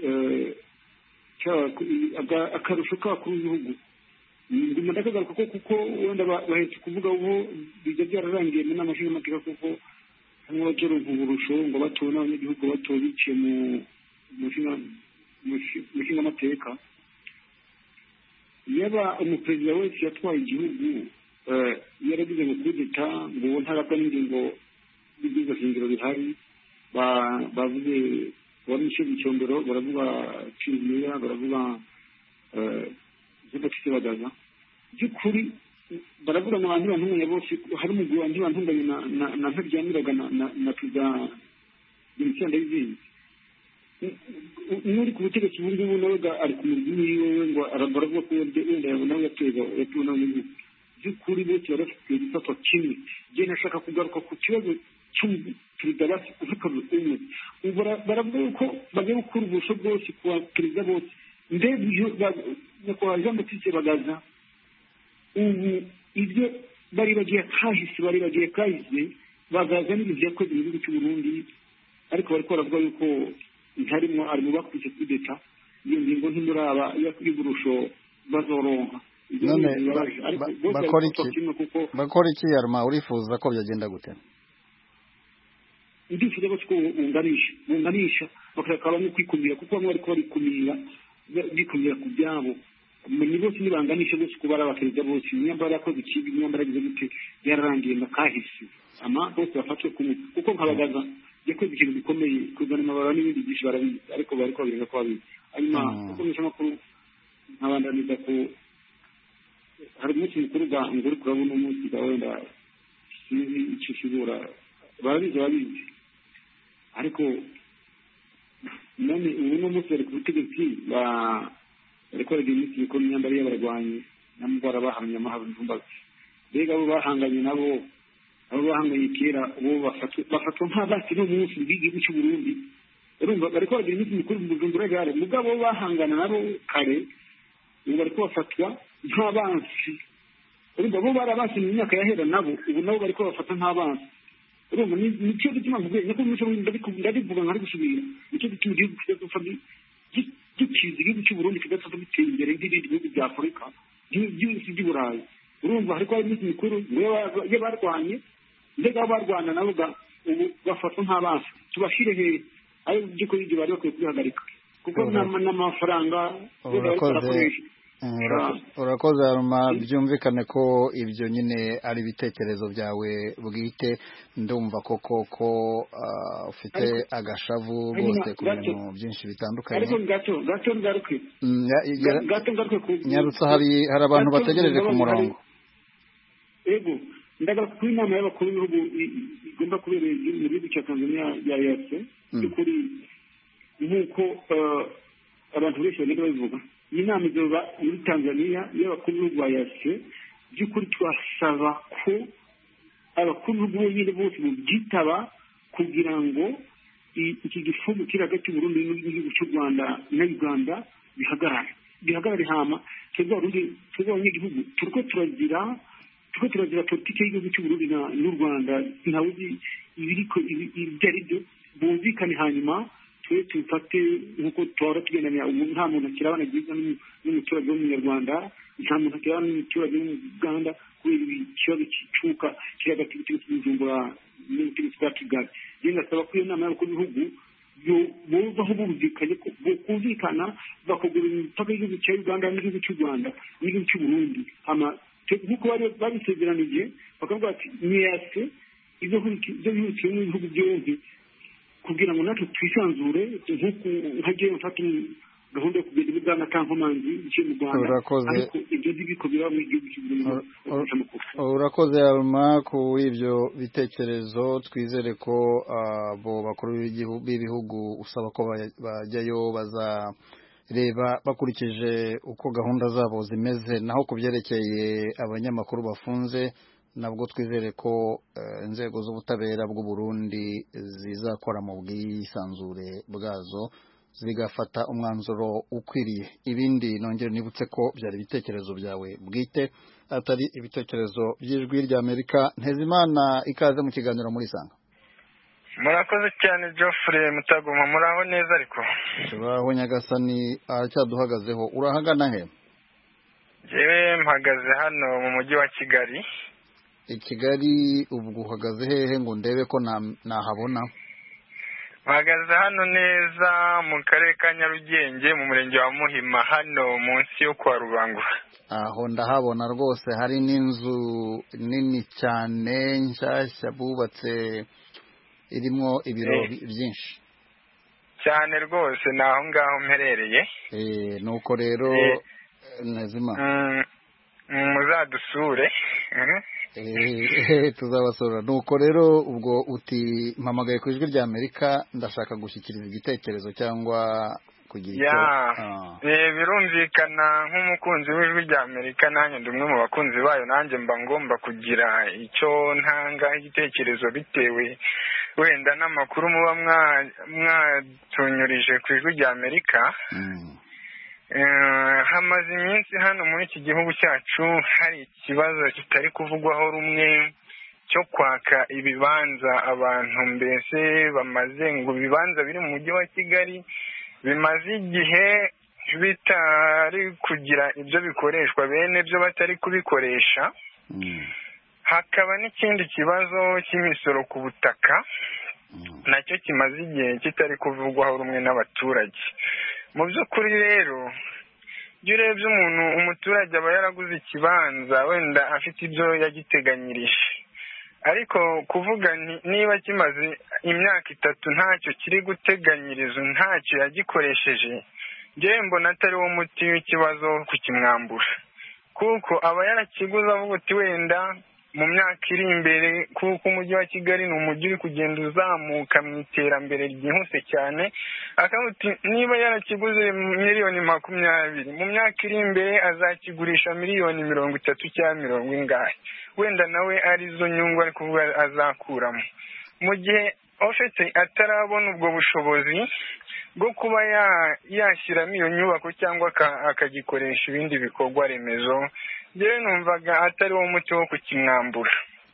akarusho k'abakuru b'ibihugu ndimo ndakagaruka ko kuko wenda bahetse kuvuga ubu bijya byararangiye mu nama nshingamateka kuko hamwe bajoronka uburusho ngo batowe n'abanyagihugu batowe biciye mu nshingamateka yaba umuperezida wese yatwaye igihugu yaragize ngo kudeta ngo ntarabwa n'ingingo y'ibyiza shingiro bihari bavuze wabishe icyondoro baravuga Cinzira baravuga zidafite bagaza by'ukuri baravuga n'abantu bantunganya bose hari umugwi wanjye bantunganye na ntaryamiraga na perezida Vincent Ndayizeye n'uri ku butegetsi ubu ngubu nawe ari ku murwi wiwe ngo baravuga ko wenda nawe yatuwe nawe n'igihugu by'ukuri bose barafite igifatwa kimwe njye nashaka kugaruka ku kibazo cy'umuperezida bafite umwe baravuga yuko bagiye gukura ubusho bwose ku baperezida bose mbega nyakubahwa Jean Baptiste Bagaza ubu ibyo bari bagiye kahise Bagaza n'ibintu yakoze mu gihugu cy'u Burundi ariko bariko baravuga yuko ntarimo ari mu bakurikiye kudeta iyo ngingo ntimuraba y'uburusho bazoronka none bakora iki yarma urifuza ko byagenda gute? Ndifuza ko bunganisha bakakaba no kwikumira kuko bamwe ariko barikumira bikumira ku byabo ni bose nibanganisha bose kuba ari abakiriya bose imyambaro yakoze ikibi imyambaro yagize gute yararangiye nakahise bose bafatwe kuko nkabagaza yakoze ikintu gikomeye kuzana amabara n'ibindi byinshi barabizi ariko bariko babirenga ko babizi hanyuma kuko n'amakuru nkabandaniza ko hari umunsi mukuru ngo uri kurabona umunsi wenda sinzi icyo kibura barabizi ariko none ubu n'umunsi bari ku butegetsi bariko baragira iminsi mikuru imyambaro y'abarwanyi n'amubara bahamye amahoro ntumbazi mbega abo bahanganye nabo bahanganye kera ubu bafatwa nk'abasi n'umunsi bw'igihugu cy'u Burundi urumva bariko baragira iminsi mikuru mu Bujumbura gare mugabo bahangana nabo kare ubu bariko bafatwa nk'abansi urumva bo barabasi mu myaka yahera nabo ubu nabo bariko bafata nk'abansi urumva ni cyo gituma mvuge niko muco ndabivuga nkari gusubira nicyo gituma igihugu kidapfa gikiza igihugu cy'u Burundi kidapfa gitera imbere nk'ibindi bihugu bya Afurika by'isi by'Uburayi urumva hariko hari iminsi mikuru iyo barwanye mbega barwana nabo ubu bafatwa nk'abansi tubashire hehe ayo by'ukuri ibyo bari bakwiye kubihagarika kuko n'amafaranga urakoze Aruma byumvikane ko ibyo nyine ari ibitekerezo byawe bwite ndumva koko ufite agashavu rwose ku bintu byinshi bitandukanye ariko gato ngaruke nyarutsa hari abantu bategereje ku murongo ego ndagaruka kuri inama y'abakuru b'ibihugu igomba kubera mu gihugu cya Tanzania ya EAC by'ukuri nk'uko abantu benshi bagenda babivuga iyi nama izoba muri Tanzania y'abakuru b'ibihugu ba EAC by'ukuri twasaba ko abakuru b'ibihugu nyine bose byitaba kugira ngo iki gifungo kiri hagati y'Uburundi n'igihugu cy'u Rwanda na Uganda bihagarare hama twebwe abanyagihugu turiko turagira politiki y'igihugu cy'u Burundi n'u Rwanda ntawe uzi ibiriko ibyo ari byo bumvikane hanyuma twe tufate nk'uko tuhora tugendanya ubu nta muntu akirabana byiza n'umuturage w'umunyarwanda nta muntu akirabana n'umuturage w'umuganda kubera ikibazo cy'icuka kiri hagati y'ubutegetsi bw'Ubujumbura n'ubutegetsi bwa Kigali rero ndasaba ko iyo nama y'abakuru b'ibihugu bovaho bumvikana bakagura imipaka y'igihugu cya Uganda n'igihugu cy'u Rwanda n'igihugu cy'u Burundi nk'uko babisezeranije bakavuga ati niyase ibyo bihukiye mu bihugu byombi kugira ngo natwe twisanzure nk'uko nkagiye mfata gahunda yo kugenda ibigana kankomanzi iciye mu Rwanda ariko ibyo biko biba mu gihugu cy'u urakoze Aruma ku ibyo bitekerezo twizere ko abo bakuru b'ibihugu usaba ko bajyayo bazareba bakurikije uko gahunda zabo zimeze naho ku byerekeye abanyamakuru bafunze nabwo twizere ko inzego z'ubutabera bw'u Burundi zizakora mu bwisanzure bwazo zigafata umwanzuro ukwiriye ibindi nongere nibutse ko byari ibitekerezo byawe bwite atari ibitekerezo by'ijwi ry'Amerika Ntezimana ikaze mu kiganiro muri Sanga murakoze cyane Geoffrey Mutagoma muraho neza ariko turaho Nyagasani aracyaduhagazeho urahagana he jewe mpagaze hano mu mujyi wa Kigali i Kigali ubwo uhagaze hehe ngo ndebe ko nahabona mpagaze hano neza mu karere ka Nyarugenge mu murenge wa Muhima hano munsi yo kwa Rubango aho ndahabona rwose hari n'inzu nini cyane nshyashya bubatse irimo ibiro byinshi cyane rwose naho ngaho mperereye nuko rero Nazima muzadusure tuzabasura nuko rero ubwo uti mpamagaye ku ijwi ry'Amerika ndashaka gushyikiriza igitekerezo cyangwa kugira icyo birumvikana nk'umukunzi w'ijwi ry'Amerika nanjye ndi umwe mu bakunzi bayo nanjye mba ngomba kugira icyo ntanga igitekerezo bitewe wenda n'amakuru muba mwatunyurije ku ijwi ry'Amerika hamaze iminsi hano muri iki gihugu cyacu hari ikibazo kitari kuvugwaho rumwe cyo kwaka ibibanza abantu mbese bamaze ngo ibibanza biri mu mujyi wa Kigali bimaze igihe bitari kugira ibyo bikoreshwa bene byo batari kubikoresha. Hakaba n'ikindi kibazo cy'imisoro ku butaka nacyo kimaze igihe kitari kuvugwaho rumwe n'abaturage. Mu by'ukuri rero iyo urebye umuturage aba yaraguze ikibanza wenda afite ibyo yagiteganyirije, ariko kuvuga niba kimaze imyaka 3 ntacyo kiri guteganyiriza, ntacyo yagikoresheje, njyewe mbona atari wo muti w'ikibazo kukimwambura, kuko aba yarakiguze avuga ati wenda mu myaka iri imbere, kuko umujyi wa Kigali ni umujyi uri kugenda uzamuka mu iterambere ryihuse cyane, akavuga niba yarakiguze miliyoni 20, mu myaka iri imbere azakigurisha miliyoni 30 cyangwa 40, wenda nawe arizo nyungu ari kuvuga azakuramo, mu gihe ofite atarabona ubwo bushobozi bwo kuba yashyiramo iyo nyubako cyangwa akagikoresha ibindi bikorwa remezo. Njyewe numvaga atari wo muti wo kukimwambura.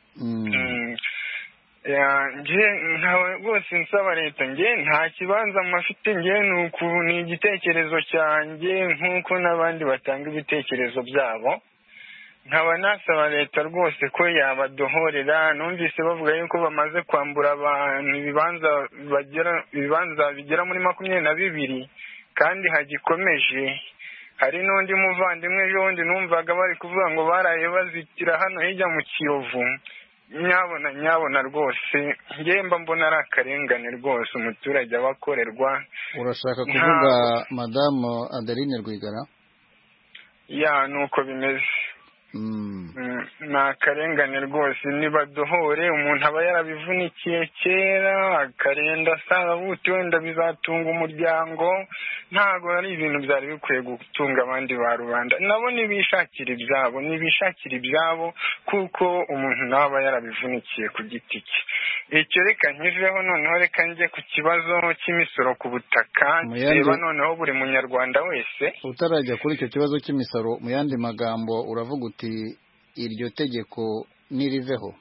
Ntawe rwose nsaba leta, njye nta kibanza mafite, njye ni igitekerezo cyanjye nk'uko n'abandi batanga ibitekerezo byabo. Nkaba nasaba leta rwose ko yabadohorera. Numvise bavuga yuko bamaze kwambura abantu ibibanza bigera muri 22 kandi hagikomeje. Hari n'undi muvandimwe y'undi numvaga bari kuvuga ngo baraye bazitira hano hirya mu Kiyovu. Nyabona rwose njye mba mbona ari akarengane rwose umuturage abakorerwa. Urashaka kuvuga Madame Adeline Rwigara? Nuko bimeze. Ni akarengane rwose, nibadohore. Umuntu aba yarabivunikiye kera akarenda asanga buti wenda bizatunga umuryango, ntago ari ibintu byari bikwiye gutunga abandi ba rubanda. Nabo nibishakira ibyabo kuko umuntu naba yarabivunikiye ku giti cye. Icyo reka nkiveho, noneho reka njye ku kibazo cy'imisoro ku butaka. Reba noneho buri munyarwanda wese. Utarajya kuri icyo kibazo cy'imisoro, mu yandi magambo uravuga uti iryo tegeko niriveho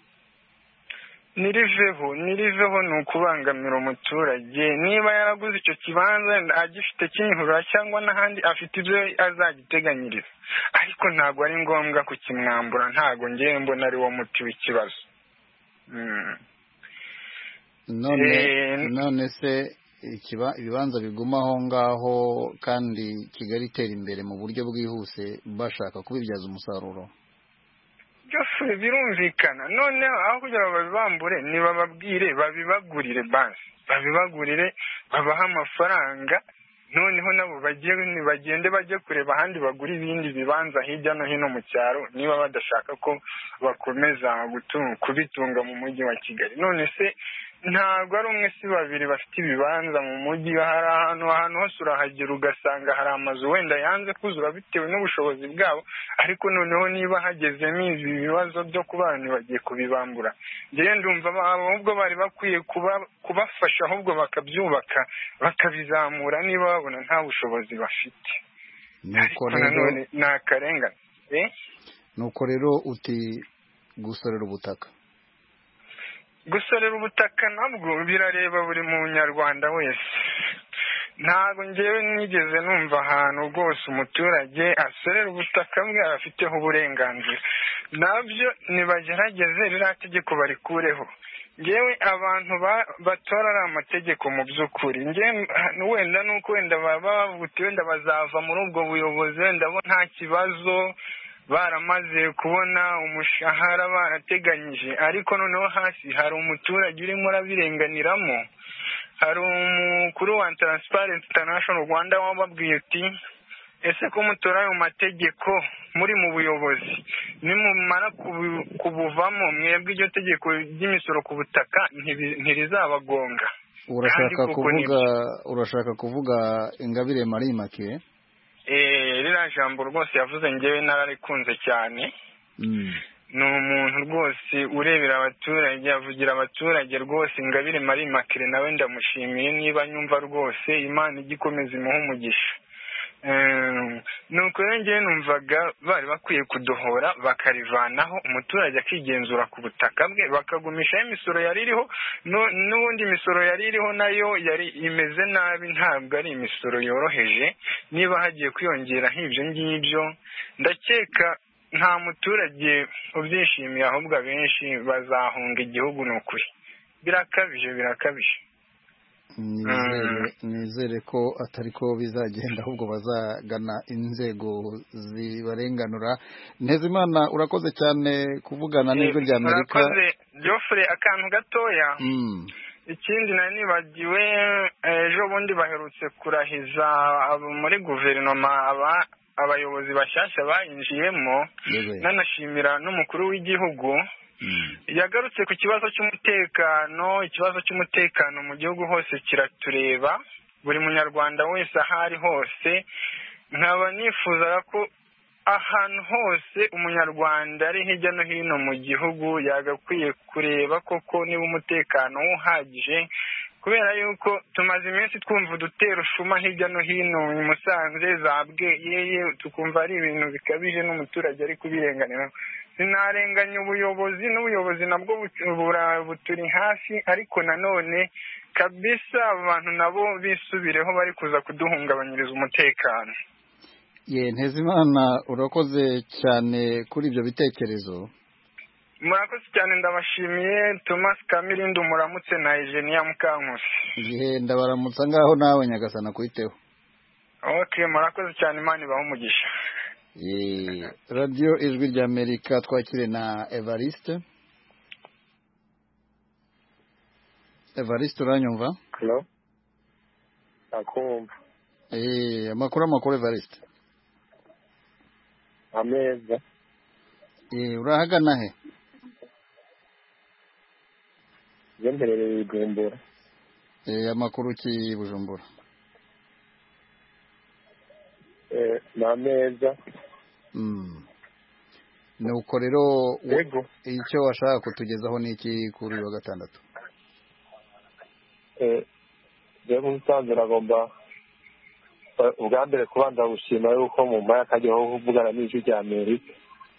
ni ukubangamira umuturage. Niba yaraguze icyo kibanza agifite Kimihurura cyangwa n'ahandi, afite ibyo azagiteganyiriza, ariko ntabwo ari ngombwa kukimwambura. Ntabwo ngewe mbona ari wo muti w'ikibazo. none se ibibanza biguma aho ngaho kandi Kigali itera imbere mu buryo bwihuse bashaka kubibyaza umusaruro? Byose birumvikana. Noneho aho kugira ngo babibambure, nibababwire babibagurire basi, babaha amafaranga, noneho nabo bagende bajye kureba ahandi bagura ibindi bibanza hirya no hino mu cyaro, niba badashaka ko bakomeza kubitunga mu mujyi wa Kigali. None se ntabwo ari umwe si babiri bafite ibibanza mu mujyi. Hari ahantu hose urahagera ugasanga hari amazu wenda yanze kuzura bitewe n'ubushobozi bwabo, ariko noneho niba hagezemo ibi bibazo byo kuba abantu bagiye kubibambura, njyewe ndumva ahubwo bari bakwiye kubafasha, ahubwo bakabyubaka bakabizamura niba babona nta bushobozi bafite. Ariko nanone ni akarengane. Nuko rero uti gusorera ubutaka nabwo birareba buri munyarwanda wese. Ntabwo njyewe nigeze numva ahantu rwose umuturage asorera ubutaka bwe afiteho uburenganzira. Nabyo nibagerageze ririya tegeko barikureho. Njyewe abantu batora ari amategeko mu by'ukuri, njyewe wenda nuko wenda baba bavuga wenda bazava muri ubwo buyobozi, wenda bo nta kibazo baramaze kubona umushahara barateganyije, ariko noneho hasi hari umuturage urimo urabirenganiramo. Hari umukuru wa Transparency International Rwanda wababwiye ati ese ko mutora ayo mategeko muri mu buyobozi, nimumara kubuvamo mwebwe iryo tegeko ry'imisoro ku butaka ntirizabagonga. Urashaka kuvuga Ingabire Marie Immaculée? Ririya jambo rwose yavuze njyewe nararikunze cyane. Ni umuntu rwose urebera abaturage, avugira abaturage rwose. Ingabire Marie Immaculée nawe ndamushimiye, niba nyumva rwose Imana igikomeza imuha umugisha. nuko rero njyewe numvaga bari bakwiye kudohora bakarivanaho umuturage akigenzura ku butaka bwe bakagumishaho imisoro yari iriho n'ubundi imisoro yari iriho nayo yari imeze nabi ntabwo ari imisoro yoroheje niba hagiye kwiyongeraho ibyo ngibyo ndakeka nta muturage ubyishimiye ahubwo abenshi bazahunga igihugu ni ukuri birakabije nizere ko atari ko bizagenda ahubwo bazagana inzego zibarenganura. Ntezimana urakoze cyane kuvugana n'ijwi rya Amerika. Urakoze Geoffrey, akantu gatoya ikindi nari nibagiwe ejo bundi baherutse kurahiza muri guverinoma abayobozi bashyashya bayinjiyemo nanashimira n'umukuru w'igihugu yagarutse ku kibazo cy'umutekano mu gihugu hose kiratureba buri munyarwanda wese aho ari hose. nkaba nifuzaga ko ahantu hose umunyarwanda ari hirya no hino mu gihugu yagakwiye kureba koko niba umutekano uhagije, kubera yuko tumaze iminsi twumva udutero shuma hirya no hino i Musanze za Bweyeye tukumva ari ibintu bikabije n'umuturage ari kubirenganira. Sinarenganya n'ubuyobozi nabwo buturi hafi, ariko nanone kabisa abantu nabo bisubireho bari kuza kuduhungabanyiriza umutekano. Ntezimana urakoze cyane kuri ibyo bitekerezo. Murakoze cyane, ndabashimiye. Thomas Kamirindi umuramutse na Eugenia Mukankusi. Ndabaramutsa ngaho nawe Nyagasana kwiteho. Okay, murakoze cyane, Imana ibahe umugisha. Radio Ijwi rya Amerika twakire na Evariste. Evariste uranyumva? Hello. Akumva. Amakuru Evariste. Ameza. Urahagana he? Zemberereye Bujumbura. Amakuru ki Bujumbura? Nameza. Nuko rero icyo washaka kutugezaho ni iki kuri wa gatandatu? Rero musanze nagomba ubwa mbere kubanza gushima yuko mu mpaya kajyaho kuvugana n'ijwi rya Amerika.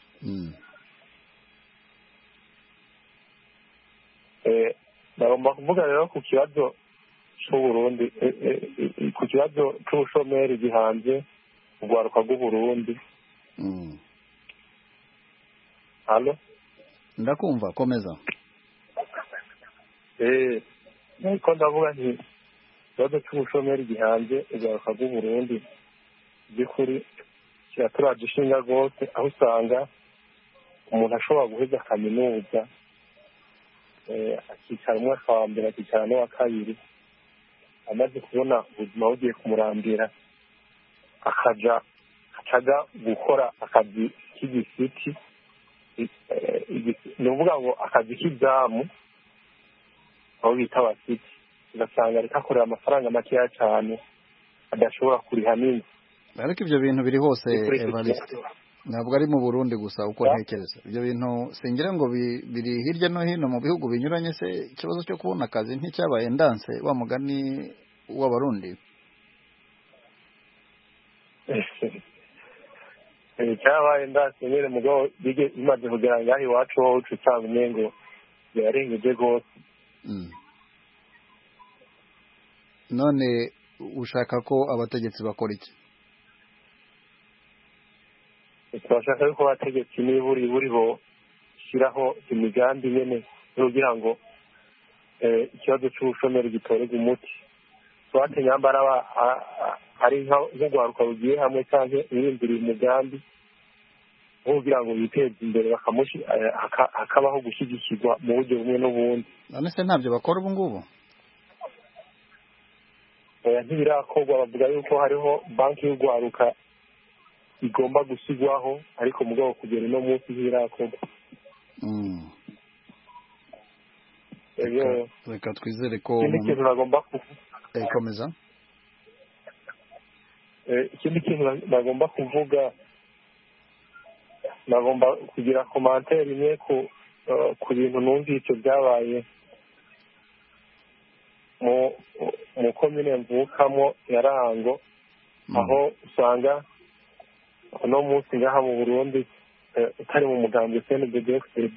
Nagomba kuvuga rero ku kibazo cy'Uburundi, ku kibazo cy'ubushomeri gihanze urwaruka rw'Uburundi. Halo? Ndakumva, komeza. Niko ndavuga nti ikibazo cy'ubushomeri gihanze urwaruka rw'Uburundi by'ukuri kiraturaje ishinga rwose, aho usanga umuntu ashobora guheza kaminuza akicara umwaka wa mbere akicara n'uwa kabiri, amaze kubona ubuzima bugiye kumurambira akaja gukora akazi k'igisiti, ni ukuvuga ngo akazi k'izamu aho bita abasiti, ugasanga ariko akorera amafaranga makeya cyane adashobora kuriha n'inzu. Ariko ibyo bintu biri hose Evariste, ntabwo ari mu Burundi gusa uko ntekereza. Ibyo bintu singira ngo biri hirya no hino mu bihugu binyuranye. Se ikibazo cyo kubona akazi nticyabaye ndanse wa mugani w'Abarundi? Cyabaye ndanse nyine mugabo bimaze kugera ngaho iwacu wowe uca usanga umengo birarengeje rwose. None ushaka ko abategetsi bakora iki? Turashaka yuko abategetsi niburi bo shyiraho imigambi nyene kugira ngo ikibazo cy'ubushomeri gitorerwe umuti. Twate nyambara ari nk'urwaruka rugiye hamwe cyangwa irindiriye umugambi kugira ngo biteze imbere hakabaho gushyigikirwa mu buryo bumwe n'ubundi. None se ntabyo bakora ubu ngubu? Ntibirakorwa. Bavuga yuko hariho banki y'urwaruka igomba gushyirwaho, ariko mugabo kugera uno munsi ntibirakorwa. Reka twizere ko ikindi kintu nagomba komeza. Ikindi kintu nagomba kuvuga, nagomba kugira komantere imwe ku bintu numvise byabaye mu komine mvukamo ya Rango, aho usanga no munsi ngaha mu Burundi utari mu mugambi CNDD-FDD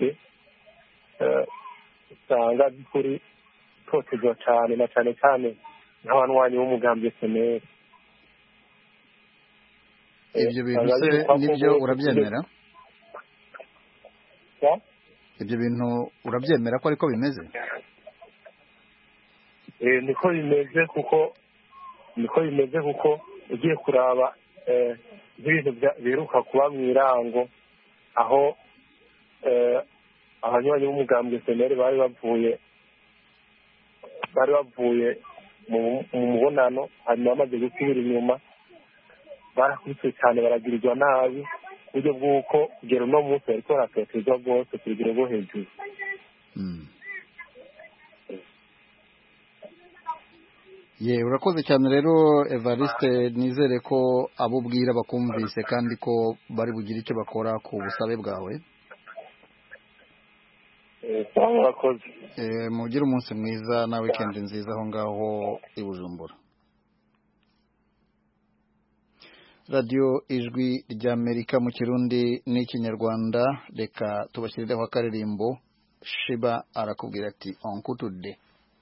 usanga kuri totezwa cyane na cyane cyane nk'abanywanyi b'umugambi SNL. Ibyo bintu se nibyo urabyemera? Ibyo bintu urabyemera ko ariko bimeze? Niko bimeze kuko ugiye kuraba nk'ibintu biheruka kuba mu irango aho abanywanyi b'umugambi SNL bari bavuye mu mubonano hanyuma bamaze gusubira inyuma barakubiswe cyane baragirirwa nabi ku buryo bw'uko kugera uno munsi bariko baratotezwa rwose ku rugero rwo hejuru. Urakoze cyane rero Evariste, nizere ko abo ubwira bakumvise kandi ko bari bugire icyo bakora ku busabe bwawe. Mugire umunsi mwiza na weekend nziza aho ngaho i Bujumbura. Radio Ijwi ry'Amerika mu Kirundi n'Ikinyarwanda, reka tubashirireho akaririmbo. Shiba arakubwira ati onkutude.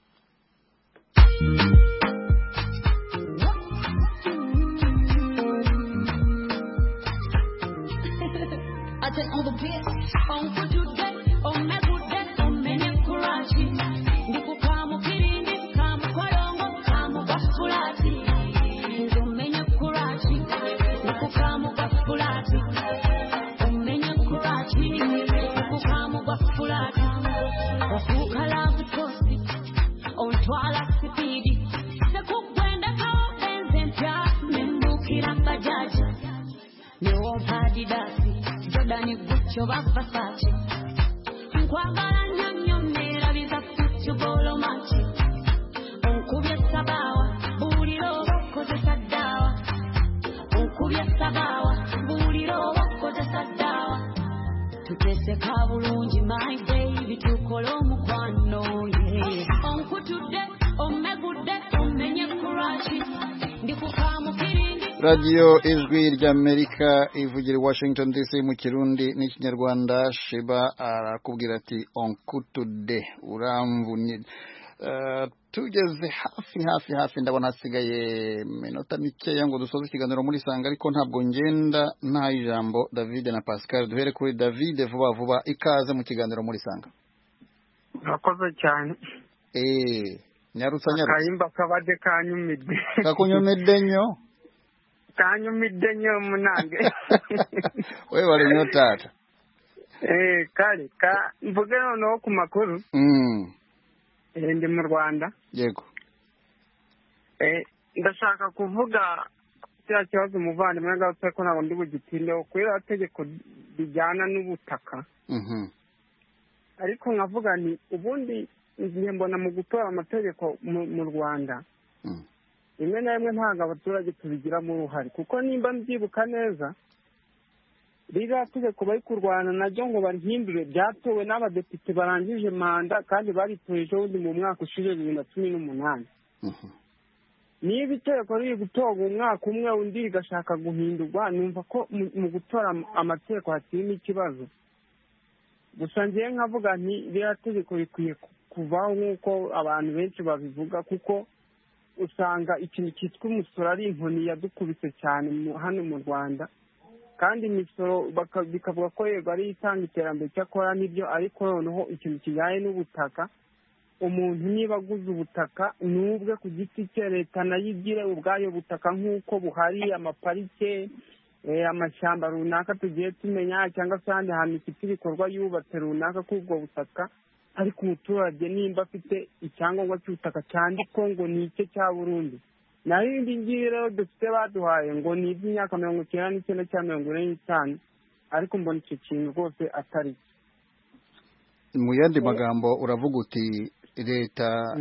Jordani Guccio Versace Nkwagala nyonyomera biza kutubolo machi Onkubye sabawa buliro bakozesa dawa Onkubye sabawa buliro bakozesa dawa Tuteseka bulungi my baby tukolo mukwano yeah Onkutude omegude omenye kurachi ndikukamukirindi. Radio Ijwi ry'Amerika ivugira Washington DC mu Kirundi n'Ikinyarwanda. Shiba arakubwira ati onkutude uramvunye. Tugeze hafi ndabona hasigaye minota mikeya ngo dusoze ikiganiro muri Sanga, ariko ntabwo ngenda nta ijambo David na Pascal. Duhere kuri David vuba ikaze mu kiganiro muri Sanga. Nakoze cyane. Nyarutsa Kayimba kabade kanyumide. Kakunyumide nyo? Kanyumide nyo munange. Wewe wale nyo tata. Kale mvuge no ku makuru. Ndi mu Rwanda. Yego. Ndashaka kuvuga cya kibazo umuvandimwe ngaho ko ntabwo ndi bugitindeho kubera tegeko bijyana n'ubutaka. Ariko nkavuga ni ubundi igihe mbona mu gutora amategeko mu Rwanda rimwe na rimwe ntabwo abaturage tubigiramo uruhare, kuko nimba mbyibuka neza ririya tegeko bari kurwana naryo ngo barihindure byatowe n'abadepite barangije manda kandi baritoreje ubundi mu mwaka ushize 2018. Niba itegeko riri gutorwa umwaka umwe undi rigashaka guhindurwa, numva ko mu gutora amategeko hakirimo ikibazo. Gusa ngiye nkavuga nti ririya tegeko rikwiye kuvaho nk'uko abantu benshi babivuga, kuko usanga ikintu cyitwa umusoro ari inkoni yadukubise cyane hano mu Rwanda, kandi imisoro bikavuga ko yego ari itanga iterambere cyakora n'ibyo, ariko noneho ikintu kijyanye n'ubutaka, umuntu niba aguze ubutaka nubwe ku giti cye, leta nayo igire ubwayo butaka nk'uko buhari amaparike, amashyamba runaka tugiye tumenya, cyangwa se ahandi hantu ifite ibikorwa yubatse runaka kuri ubwo butaka, ariko umuturage nimba afite icyangombwa cy'ubutaka cyandikwa ngo ni icye cya Burundi. Naho ibindi ngibi rero dufite baduhaye ngo ni iby'imyaka 99 cyangwa 45, ariko mbona icyo kintu rwose atari. Mu yandi magambo uravuga uti leta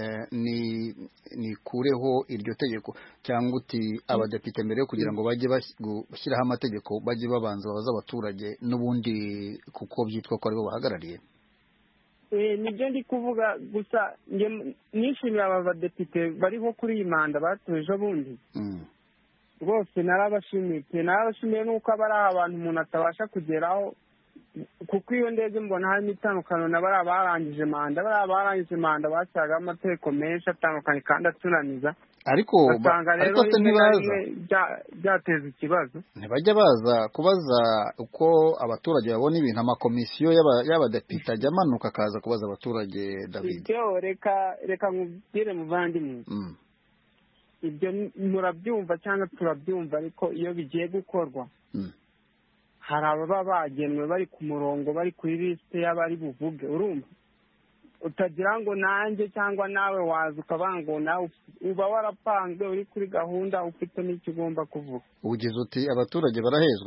ni kureho iryo tegeko, cyangwa uti abadepite mbere kugira ngo bajye bashyiraho amategeko bajye babanza babaza abaturage n'ubundi kuko byitwa ko aribo bahagarariye. Nibyo ndi kuvuga, gusa nishimira aba badepite bariho kuri iyi manda batoje ubundi. rwose narabashimiye nuko aba ari abantu umuntu atabasha kugeraho, kuko iyo ndebye mbona harimo itandukano na bariya barangije manda bashyiraga amategeko menshi atandukanye kandi atunaniza, ariko se ntibaza byateza ikibazo. Ntibajya baza kubaza uko abaturage babona ibintu, amakomisiyo y'abadepite ajya amanuka akaza kubaza abaturage. David, ibyo reka nkubwire muvandimwe, ibyo murabyumva cyangwa turabyumva, ariko iyo bigiye gukorwa hari ababa bagenwe bari ku murongo, bari kuri lisite y'abari buvuge, urumva utagira ngo nanjye cyangwa nawe waza ukavuga ngo nawe uba warapanzwe uri kuri gahunda ufite n'icyo ugomba kuvuga. Ugize uti abaturage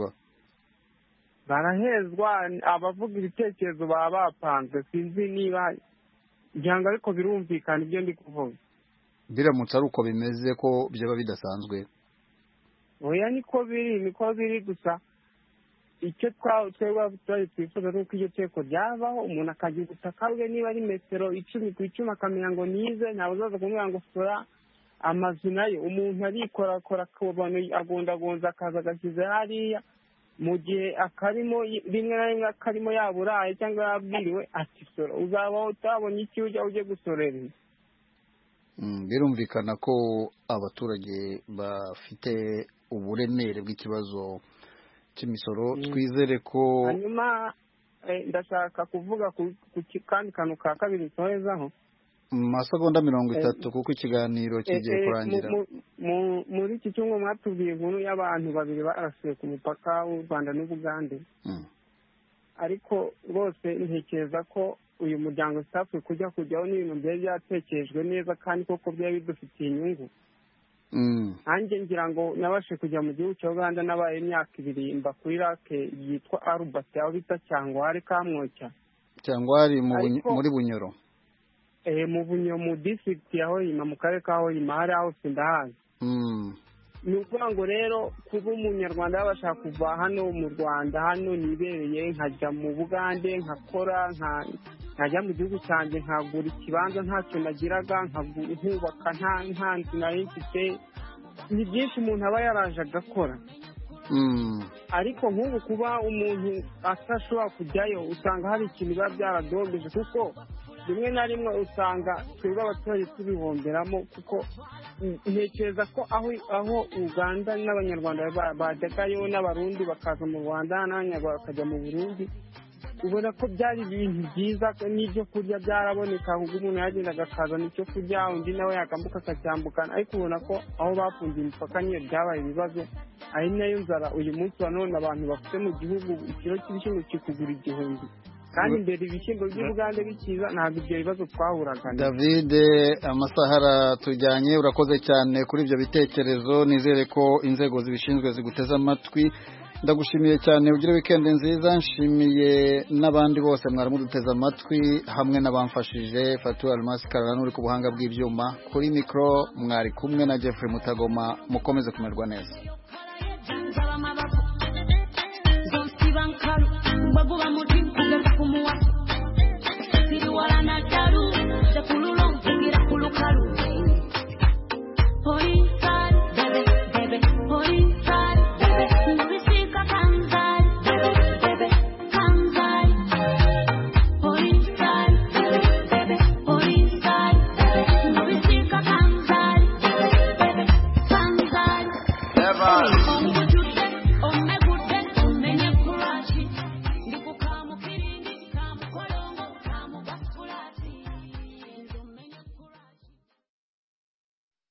barahezwa, abavuga ibitekerezo baba bapanzwe, sinzi niba byanga, ariko birumvikana ibyo ndi kuvuga. Biramutse ari uko bimeze ko byaba bidasanzwe? Oya, niko biri gusa icyo twebwe twifuza ni uko iryo teko ryabaho, umuntu akagira ubutaka bwe, niba ari metero 10 ku 10 akamenya ngo nize, ntabwo uzaza kumubwira ngo sora amazu nayo. Umuntu arikorakora agondagonza akaza agashyize hariya, mu gihe akarimo rimwe na rimwe akarimo yaburaye cyangwa yabwiriwe ati sora, uzaba utabonye iki ujye gusorera. Birumvikana ko abaturage bafite uburemere bw'ikibazo cy'imisoro. Twizere ko hanyuma ndashaka kuvuga ku kandi kantu ka kabiri nsorezaho mu masegonda 30 kuko ikiganiro kigiye kurangira. Muri iki cyumweru mwatubwiye inkuru y'abantu babiri barasiwe ku mupaka w'u Rwanda n'Ubugande, ariko rwose ntekereza ko uyu muryango utapfuye kujyaho n'ibintu byari byatekerejwe neza kandi koko byari bidufitiye inyungu. Nanjye ngira ngo nabashe kujya mu gihugu cya Uganda, nabaye imyaka 2 mba kuri rake yitwa Albert, aho bita Cyangwari Kamwoca. Cyangwari muri Bunyoro, mu Bunyoro mu district ya Hoima, mu karere ka Hoima, hari aho sindahazi. Ni ukuvuga ngo rero kuba umunyarwanda yabasha kuva hano mu Rwanda, hano nibereye nkajya mu Bugande nkakora, nkajya mu gihugu cyanjye nkagura ikibanza ntacyo nagiraga, nkubaka nta nzu nari mfite. Ni byinshi umuntu aba yaraje agakora, ariko nk'ubu kuba umuntu atashobora kujyayo usanga hari ikintu biba byaradombeje, kuko rimwe na rimwe usanga twebwe abaturage tubihomberamo, kuko ntekereza ko aho Uganda n'abanyarwanda bajyagayo n'abarundi bakaza mu Rwanda n'abanyarwanda bakajya mu Burundi, ubona ko byari ibintu byiza, n'ibyo kurya byaraboneka, ahubwo umuntu yagendaga akazana icyo kurya, undi nawe yakambuka akacyambukana, ariko ubona ko aho bafungiye imipaka niyo byabaye ibibazo. Ari nayo nzara uyu munsi wa none abantu bafite mu gihugu, ikiro cy'ibishyimbo kikugura 1000, kandi imbere ibishyimbo by'Ubugande bikiza ntabwo ibyo bibazo twahuraga. David, amasaha aratujyanye, urakoze cyane kuri ibyo bitekerezo. Nizere ko inzego zibishinzwe ziguteze amatwi. Ndagushimiye cyane, ugire weekend nziza. Nshimiye n'abandi bose mwari muduteze amatwi, hamwe n'abamfashije Fatou Almasi Karara n'uri ku buhanga bw'ibyuma. Kuri mikro mwari kumwe na Jeffrey Mutagoma. Mukomeze kumerwa neza.